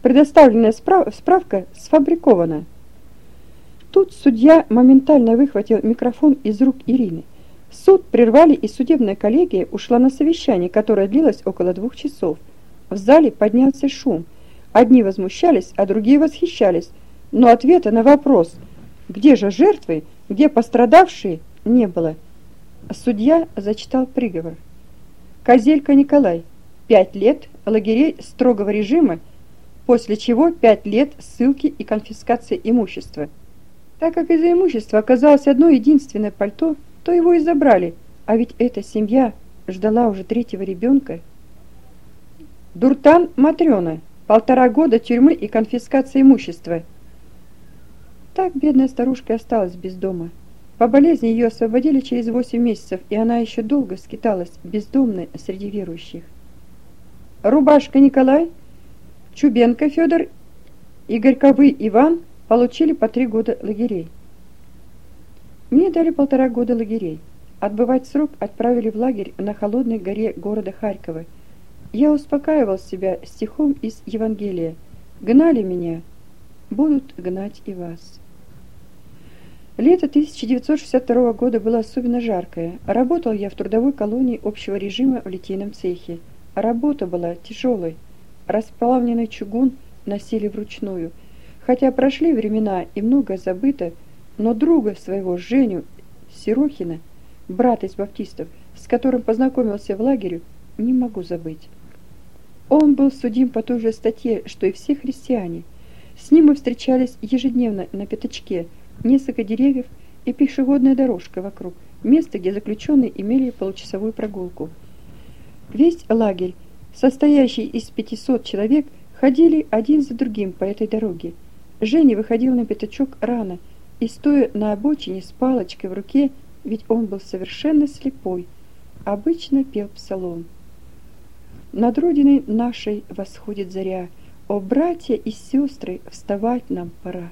Предоставленная справ справка сфабрикована. Тут судья моментально выхватил микрофон из рук Ирины. Суд прервали, и судебная коллегия ушла на совещание, которое длилось около двух часов. В зале поднялся шум. Одни возмущались, а другие восхищались. Но ответа на вопрос, где же жертвы, где пострадавшие, не было. Судья зачитал приговор. Козелька Николай, пять лет лагерей строгого режима, после чего пять лет ссылки и конфискации имущества. Так как из-за имущества оказалось одно единственное пальто, то его и забрали, а ведь эта семья ждала уже третьего ребенка. Дуртан Матрена, полтора года тюрьмы и конфискации имущества. Так бедная старушка осталась без дома. По болезни ее освободили через восемь месяцев, и она еще долго скиталась бездомной среди верующих. Рубашка Николай, Чубенко Федор и Горьковый Иван получили по три года лагерей. Мне дали полтора года лагерей. Отбывать срок отправили в лагерь на холодной горе города Харькова. Я успокаивал себя стихом из Евангелия. Гнали меня, будут гнать и вас. Лето тысяча девятьсот шестьдесят второго года было особенно жаркое. Работал я в трудовой колонии общего режима в литейном цехе. Работа была тяжелой. Расплавленный чугун носили вручную. Хотя прошли времена и многое забыто, но друга своего Женю Сирохина, брата из баптистов, с которым познакомился в лагере, не могу забыть. Он был судим по той же статье, что и все христиане. С ним мы встречались ежедневно на пятачке, несколько деревьев и пешеходная дорожка вокруг, место, где заключенные имели получасовую прогулку. Весь лагерь, состоящий из пятисот человек, ходили один за другим по этой дороге. Женя выходил на пятачок рано и, стоя на обочине с палочкой в руке, ведь он был совершенно слепой, обычно пел псалом. Над родиной нашей восходит заря, о, братья и сестры, вставать нам пора.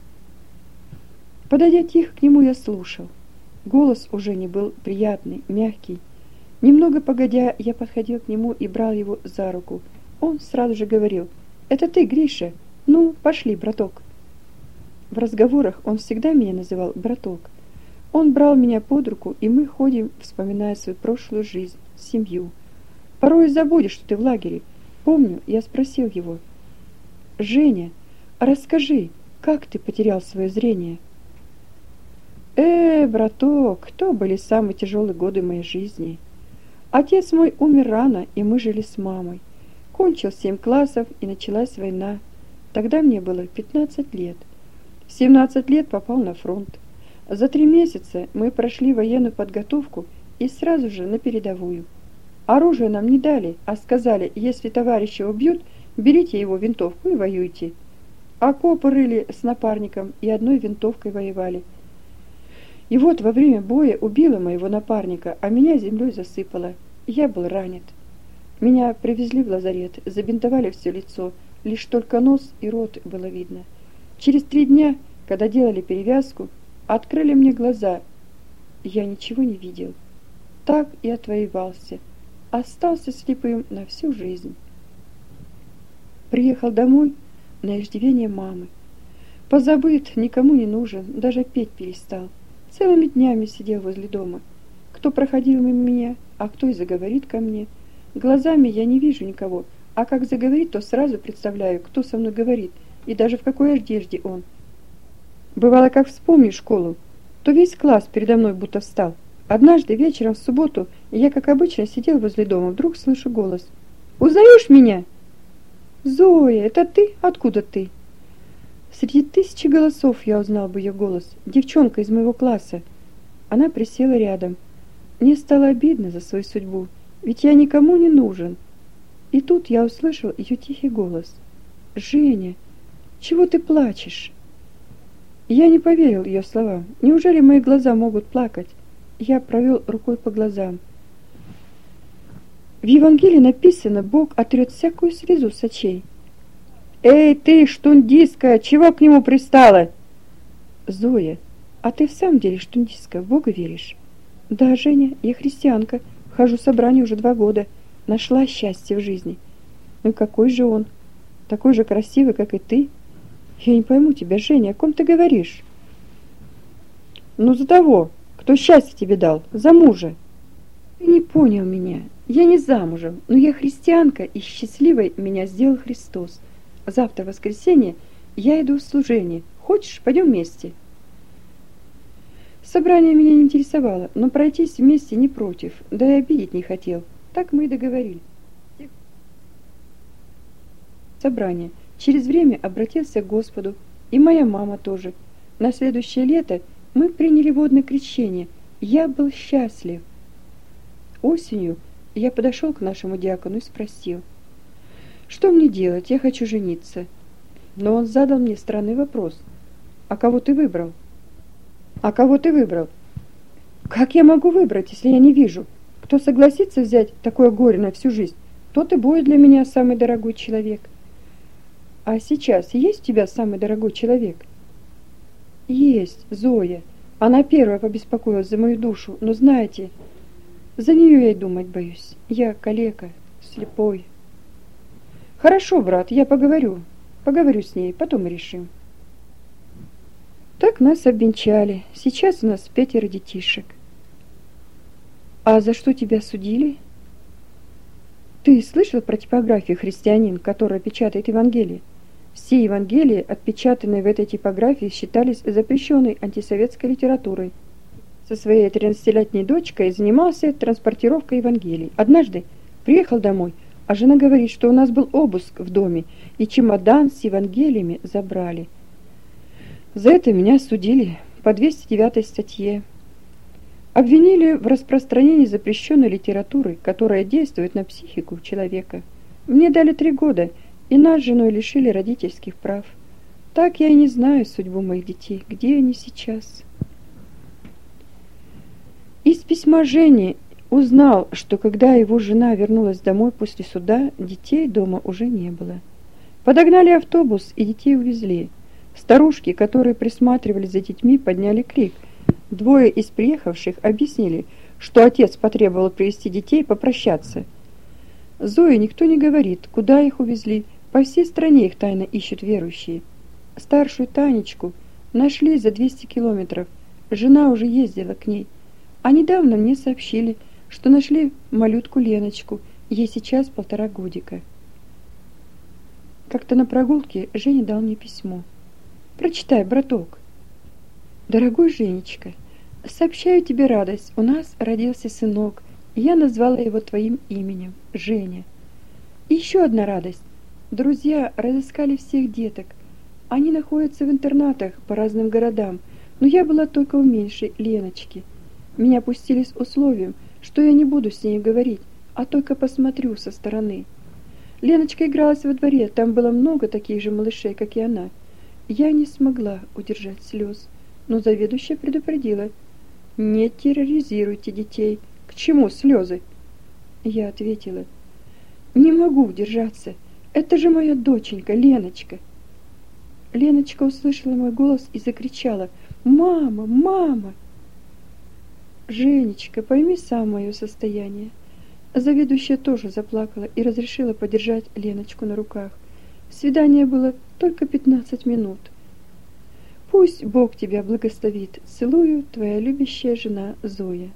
Подойдя тихо к нему, я слушал. Голос уже не был приятный, мягкий. Немного погодя, я подходил к нему и брал его за руку. Он сразу же говорил: «Это ты, Гриша? Ну, пошли, браток». В разговорах он всегда меня называл браток. Он брал меня под руку, и мы ходим, вспоминая свою прошлую жизнь, семью. Порой забудешь, что ты в лагере. Помню, я спросил его: «Женя, расскажи, как ты потерял свое зрение?» «Э, браток, то были самые тяжелые годы моей жизни. Отец мой умер рано, и мы жили с мамой. Кончил семь классов, и началась война. Тогда мне было пятнадцать лет. В семнадцать лет попал на фронт. За три месяца мы прошли военную подготовку и сразу же на передовую. Оружие нам не дали, а сказали: если товарища убьют, берите его винтовку и воюйте. Окопы рыли с напарником и одной винтовкой воевали. И вот во время боя убило моего напарника, а меня землей засыпало. Я был ранен. Меня привезли в лазарет, забинтовали все лицо, лишь только нос и рот было видно. Через три дня, когда делали перевязку, открыли мне глаза. Я ничего не видел. Так и отвоевался. Остался слепым на всю жизнь. Приехал домой на иждивение мамы. Позабыт, никому не нужен, даже петь перестал. Целыми днями сидел возле дома. Кто проходил мимо меня, а кто и заговорит ко мне. Глазами я не вижу никого, а как заговорит, то сразу представляю, кто со мной говорит, и даже в какой одежде он. Бывало, как вспомню школу, то весь класс передо мной будто встал. Однажды вечером в субботу я, как обычно, сидел возле дома, вдруг слышу голос: «Узнаешь меня?» «Зоя, это ты? Откуда ты?» Среди тысячи голосов я узнал бы ее голос. Девчонка из моего класса. Она присела рядом. Мне стало обидно за свою судьбу, ведь я никому не нужен. И тут я услышал ее тихий голос: «Женя, чего ты плачешь?» Я не поверил ее словам. Неужели мои глаза могут плакать? Я провел рукой по глазам. В Евангелии написано: Бог отрет всякую слезу с очей. «Эй, ты, штундиска, чего к нему пристала?» «Зоя, а ты в самом деле штундиска, в Бога веришь?» «Да, Женя, я христианка, хожу в собрание уже два года, нашла счастье в жизни». «Ну какой же он?» такой же красивый, как и ты. Я не пойму тебя, Женя, о ком ты говоришь? Ну, за того, кто счастье тебе дал, за мужа. Ты не понял меня. Я не замужем, но я христианка, и счастливой меня сделал Христос. Завтра воскресенье, я иду в служение. Хочешь, пойдем вместе? Собрание меня не интересовало, но пройтись вместе не против, да и обидеть не хотел. Так мы и договорились. Собрание. Через время обратился к Господу, и моя мама тоже. На следующее лето мы приняли водное крещение. Я был счастлив. Осенью я подошел к нашему диакону и спросил, что мне делать, я хочу жениться. Но он задал мне странный вопрос. А кого ты выбрал? А кого ты выбрал? Как я могу выбрать, если я не вижу? Кто согласится взять такое горе на всю жизнь, тот и будет для меня самый дорогой человек. А сейчас есть у тебя самый дорогой человек? Есть, Зоя. Она первая побеспокоилась за мою душу, но знаете, за нее я и думать боюсь. Я калека, слепой. Хорошо, брат, я поговорю. Поговорю с ней, потом решим. Так нас обвенчали. Сейчас у нас пятеро детишек. А за что тебя судили? Ты слышал про типографию «Христианин», которая печатает Евангелие? Все Евангелия, отпечатанные в этой типографии, считались запрещенной антисоветской литературой. Со своей тринадцатилетней дочкой занимался транспортировкой Евангелий. Однажды приехал домой, а жена говорит, что у нас был обыск в доме, и чемодан с Евангелиями забрали. За это меня судили по двести девятой статье. Обвинили в распространении запрещенной литературы, которая действует на психику человека. Мне дали три года, и нас с женой лишили родительских прав. Так я и не знаю судьбу моих детей, где они сейчас. Из письма Жени узнал, что когда его жена вернулась домой после суда, детей дома уже не было. Подогнали автобус, и детей увезли. Старушки, которые присматривали за детьми, подняли крик. Двое из приехавших объяснили, что отец потребовал привезти детей попрощаться. Зое никто не говорит, куда их увезли. По всей стране их тайно ищут верующие. Старшую Танечку нашли за двести километров. Жена уже ездила к ней. А недавно мне сообщили, что нашли малютку Леночку. Ей сейчас полтора годика. Как-то на прогулке Женя дал мне письмо. Прочитай, браток. Дорогой Женечка, сообщаю тебе радость. У нас родился сынок, и я назвала его твоим именем, Женя. И еще одна радость. Друзья разыскали всех деток. Они находятся в интернатах по разным городам, но я была только у меньшей Леночки. Меня пустили с условием, что я не буду с ней говорить, а только посмотрю со стороны. Леночка игралась во дворе, там было много таких же малышей, как и она. Я не смогла удержать слез, но заведующая предупредила: не терроризируйте детей. К чему слезы? Я ответила: не могу удержаться. Это же моя доченька Леночка. Леночка услышала мой голос и закричала: мама, мама! Женечка, пойми сам мое состояние. Заведующая тоже заплакала и разрешила подержать Леночку на руках. Свидание было только пятнадцать минут. Пусть Бог тебя благословит. Целую, твоя любящая жена Зоя.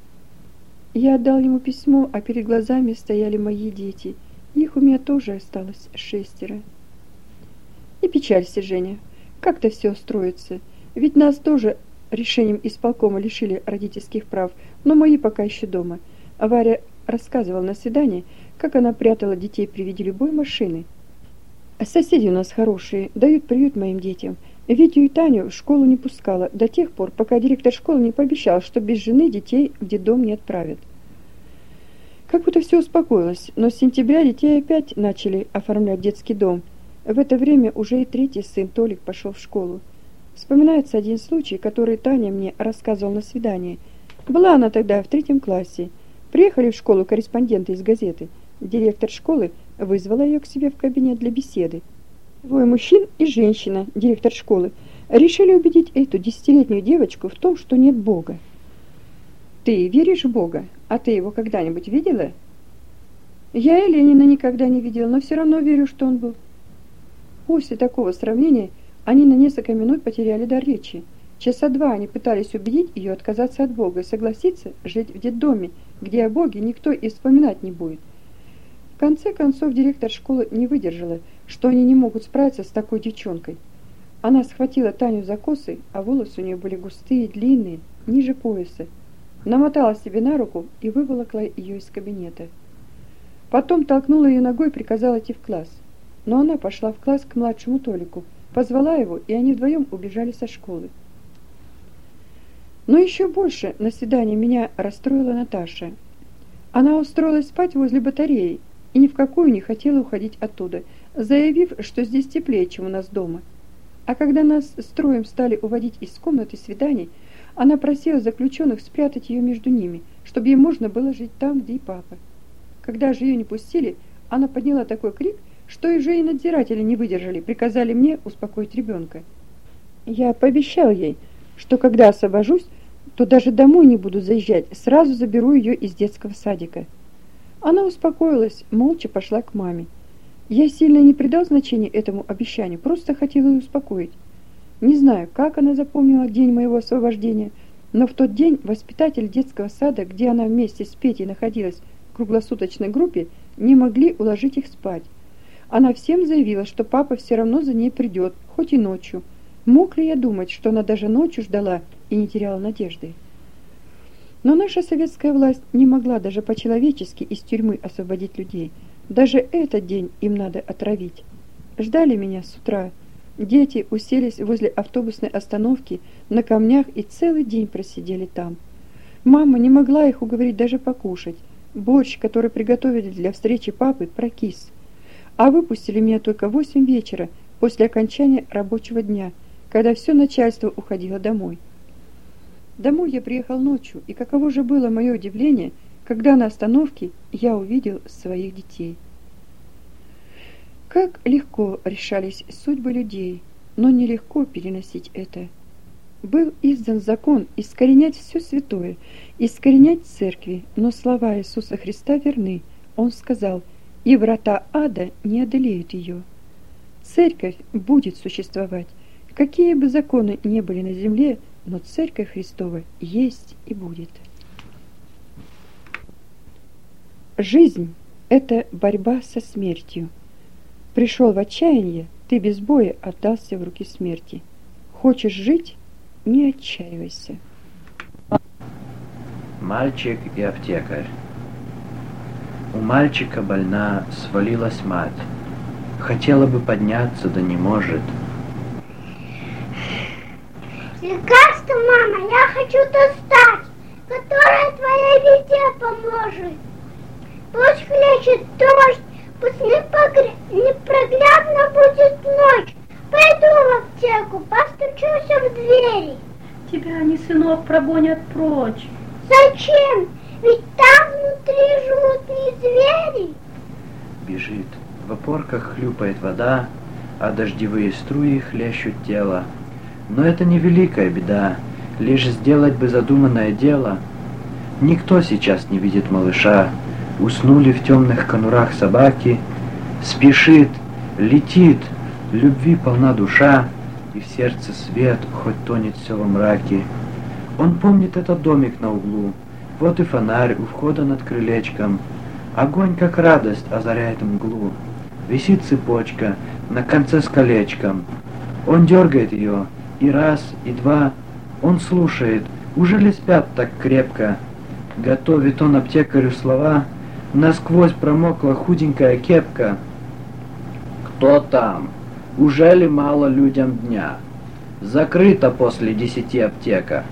Я отдал ему письмо, а перед глазами стояли мои дети. Их у меня тоже осталось шестеро. Не печалься, Женя. Как-то все устроится. Ведь нас тоже решением исполкома лишили родительских прав, но мои пока еще дома. А Варя рассказывала на свидании, как она прятала детей при виде любой машины. Соседи у нас хорошие, дают приют моим детям. Витю и Таню в школу не пускала до тех пор, пока директор школы не пообещал, что без жены детей в детдом не отправят. Как будто все успокоилось, но с сентября детей опять начали оформлять детский дом. В это время уже и третий сын Толик пошел в школу. Вспоминается один случай, который Таня мне рассказывала на свидании. Была она тогда в третьем классе. Приехали в школу корреспонденты из газеты. Директор школы вызвала ее к себе в кабинет для беседы. Двое мужчин и женщина, директор школы, решили убедить эту десятилетнюю девочку в том, что нет Бога. Ты веришь в Бога? А ты его когда-нибудь видела? Я и Ленина никогда не видела, но все равно верю, что он был. После такого сравнения они на несколько минут потеряли дар речи. Часа два они пытались убедить ее отказаться от Бога и согласиться жить в детдоме, где о Боге никто и вспоминать не будет. В конце концов директор школы не выдержала, что они не могут справиться с такой девчонкой. Она схватила Таню за косы, а волосы у нее были густые, длинные, ниже пояса, намотала себе на руку и выволокла ее из кабинета. Потом толкнула ее ногой и приказала идти в класс. Но она пошла в класс к младшему Толику, позвала его, и они вдвоем убежали со школы. Но еще больше на свидание меня расстроила Наташа. Она устроилась спать возле батареи и ни в какую не хотела уходить оттуда, заявив, что здесь теплее, чем у нас дома. А когда нас строем стали уводить из комнаты свиданий, она просила заключенных спрятать ее между ними, чтобы ей можно было жить там, где и папа. Когда же ее не пустили, она подняла такой крик, что и же и надзиратели не выдержали, приказали мне успокоить ребенка. Я пообещал ей, что когда освобожусь, то даже домой не буду заезжать, сразу заберу ее из детского садика. Она успокоилась, молча пошла к маме. Я сильно не придал значения этому обещанию, просто хотела ее успокоить. Не знаю, как она запомнила день моего освобождения, но в тот день воспитатель детского сада, где она вместе с Петей находилась в круглосуточной группе, не могли уложить их спать. Она всем заявила, что папа все равно за ней придет, хоть и ночью. Мог ли я думать, что она даже ночью ждала и не теряла надежды? Но наша советская власть не могла даже по-человечески из тюрьмы освободить людей. Даже этот день им надо отравить. Ждали меня с утра. Дети уселись возле автобусной остановки на камнях и целый день просидели там. Мама не могла их уговорить даже покушать. Борщ, который приготовили для встречи папы, прокис. А выпустили меня только в восемь вечера, после окончания рабочего дня, когда все начальство уходило домой. Домой я приехал ночью, и каково же было мое удивление, когда на остановке я увидел своих детей. Как легко решались судьбы людей, но нелегко переносить это. Был издан закон искоренять все святое, искоренять церкви, но слова Иисуса Христа верны. Он сказал: «И врата ада не одолеют ее». Церковь будет существовать, какие бы законы ни были на земле, но Церковь Христова есть и будет. Жизнь – это борьба со смертью. Пришел в отчаяние, ты без боя отдался в руки смерти. Хочешь жить – не отчаивайся. Мальчик и аптекарь. У мальчика больна, свалилась мать. Хотела бы подняться, да не может. Лекарство, мама, я хочу достать, которое твоей беде поможет. Пусть хлещет дождь, пусть непроглядно будет ночь. Пойду в аптеку, постучусь в двери. Тебя они, сынок, прогонят прочь. Зачем? Ведь там внутри живут не звери. Бежит, в опорках хлюпает вода, а дождевые струи хлещут тело. Но это не великая беда, лишь сделать бы задуманное дело. Никто сейчас не видит малыша, уснули в темных конурах собаки. Спешит, летит, любви полна душа, и в сердце свет, хоть тонет все во мраке. Он помнит этот домик на углу, вот и фонарь у входа над крылечком. Огонь, как радость, озаряет мглу. Висит цепочка на конце с колечком. Он дергает ее, и раз, и два. Он слушает, уже ли спят так крепко. Готовит он аптекарю слова, насквозь промокла худенькая кепка. Кто там? Уже ли мало людям дня? Закрыта после десяти аптека.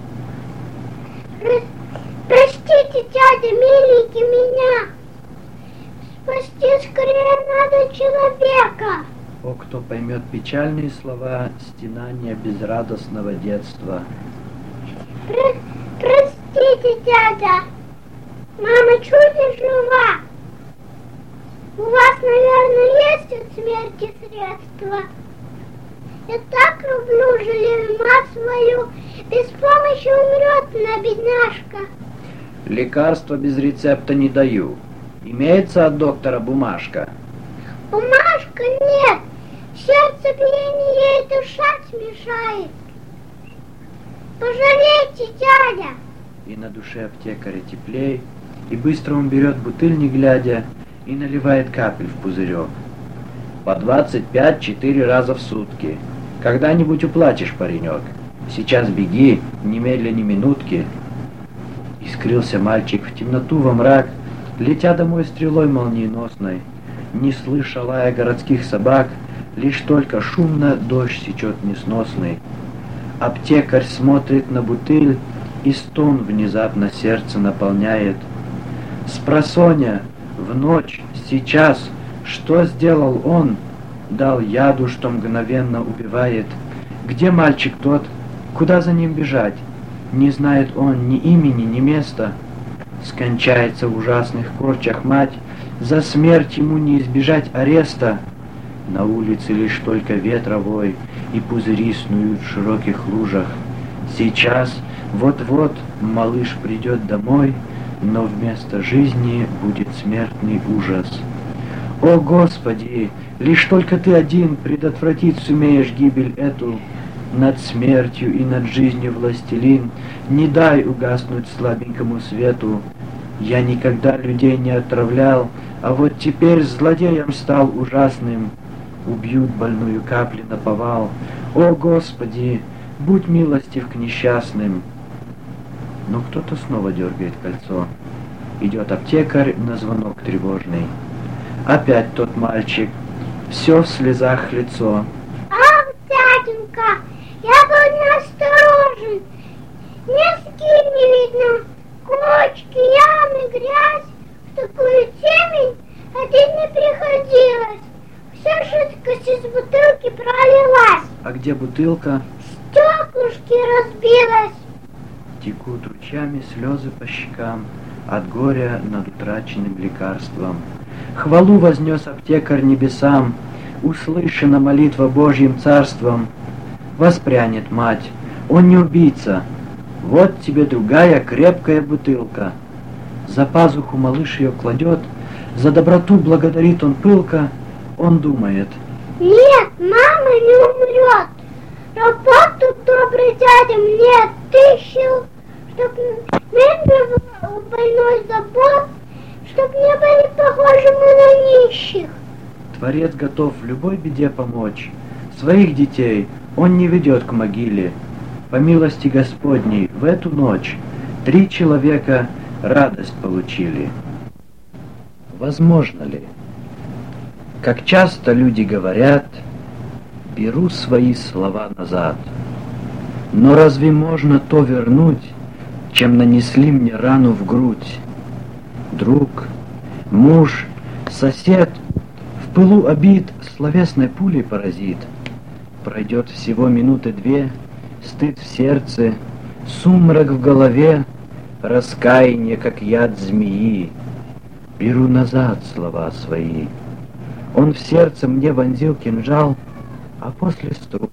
Простите, дядя, миленький, меня. Спасти скорее надо человека. О, кто поймет печальные слова стенания безрадостного детства. Про- простите, дядя. Мама чуть не жива. У вас, наверное, есть от смерти средства. Я так люблю, жалею мать свою. Без помощи умрет она, бедняжка. Лекарства без рецепта не даю. Имеется от доктора бумажка? Бумажка нет. Сердце биение ей душа смешает. Пожалейте, дядя. И на душе аптекаря теплей, и быстро он берет бутыль, не глядя, и наливает капель в пузырек. По двадцать пять четыре раза в сутки. Когда-нибудь уплатишь, паренек. Сейчас беги, немедля ни минутки. И скрылся мальчик в темноту, во мрак, летя домой стрелой молниеносной. Не слыша лая городских собак, лишь только шумно дождь сечет несносный. Аптекарь смотрит на бутыль, и стон внезапно сердце наполняет. Спросоня, в ночь, сейчас, что сделал он? Дал яду, что мгновенно убивает. Где мальчик тот? Куда за ним бежать? Не знает он ни имени, ни места. Скончается в ужасных корчах мать, за смерть ему не избежать ареста. На улице лишь только ветровой, и пузыри снуют в широких лужах. Сейчас, вот-вот, малыш придет домой, но вместо жизни будет смертный ужас. О, Господи, лишь только Ты один предотвратить сумеешь гибель эту. Над смертью и над жизнью, властелин, не дай угаснуть слабенькому свету. Я никогда людей не отравлял, а вот теперь злодеем стал ужасным. Убьют больную капли наповал. О, Господи, будь милостив к несчастным. Но кто-то снова дергает кольцо. Идет аптекарь на звонок тревожный. Опять тот мальчик, все в слезах лицо. Ах, дяденька, я был неосторожен. Носки не видно, кочки, ямы, грязь. В такую темень ходить не приходилось. Вся жидкость из бутылки пролилась. А где бутылка? Стеклышки разбилась. Текут ручьями слезы по щекам от горя над утраченным лекарством. Хвалу вознес аптекарь небесам, услышана молитва Божьим царством. Воспрянет мать, он не убийца. Вот тебе другая крепкая бутылка. За пазуху малыш ее кладет, за доброту благодарит он пылко. Он думает: нет, мама не умрет. Работу добрый дядя мне отыщил, чтоб меньше было у больной забот, чтоб не были похожи мы на нищих. Творец готов в любой беде помочь. Своих детей он не ведет к могиле. По милости Господней в эту ночь три человека радость получили. Возможно ли? Как часто люди говорят, беру свои слова назад. Но разве можно то вернуть, чем нанесли мне рану в грудь? Друг, муж, сосед в пылу обид словесной пулей поразит. Пройдет всего минуты две, стыд в сердце, сумрак в голове, раскаяние, как яд змеи. Беру назад слова свои. Он в сердце мне вонзил кинжал, а после струк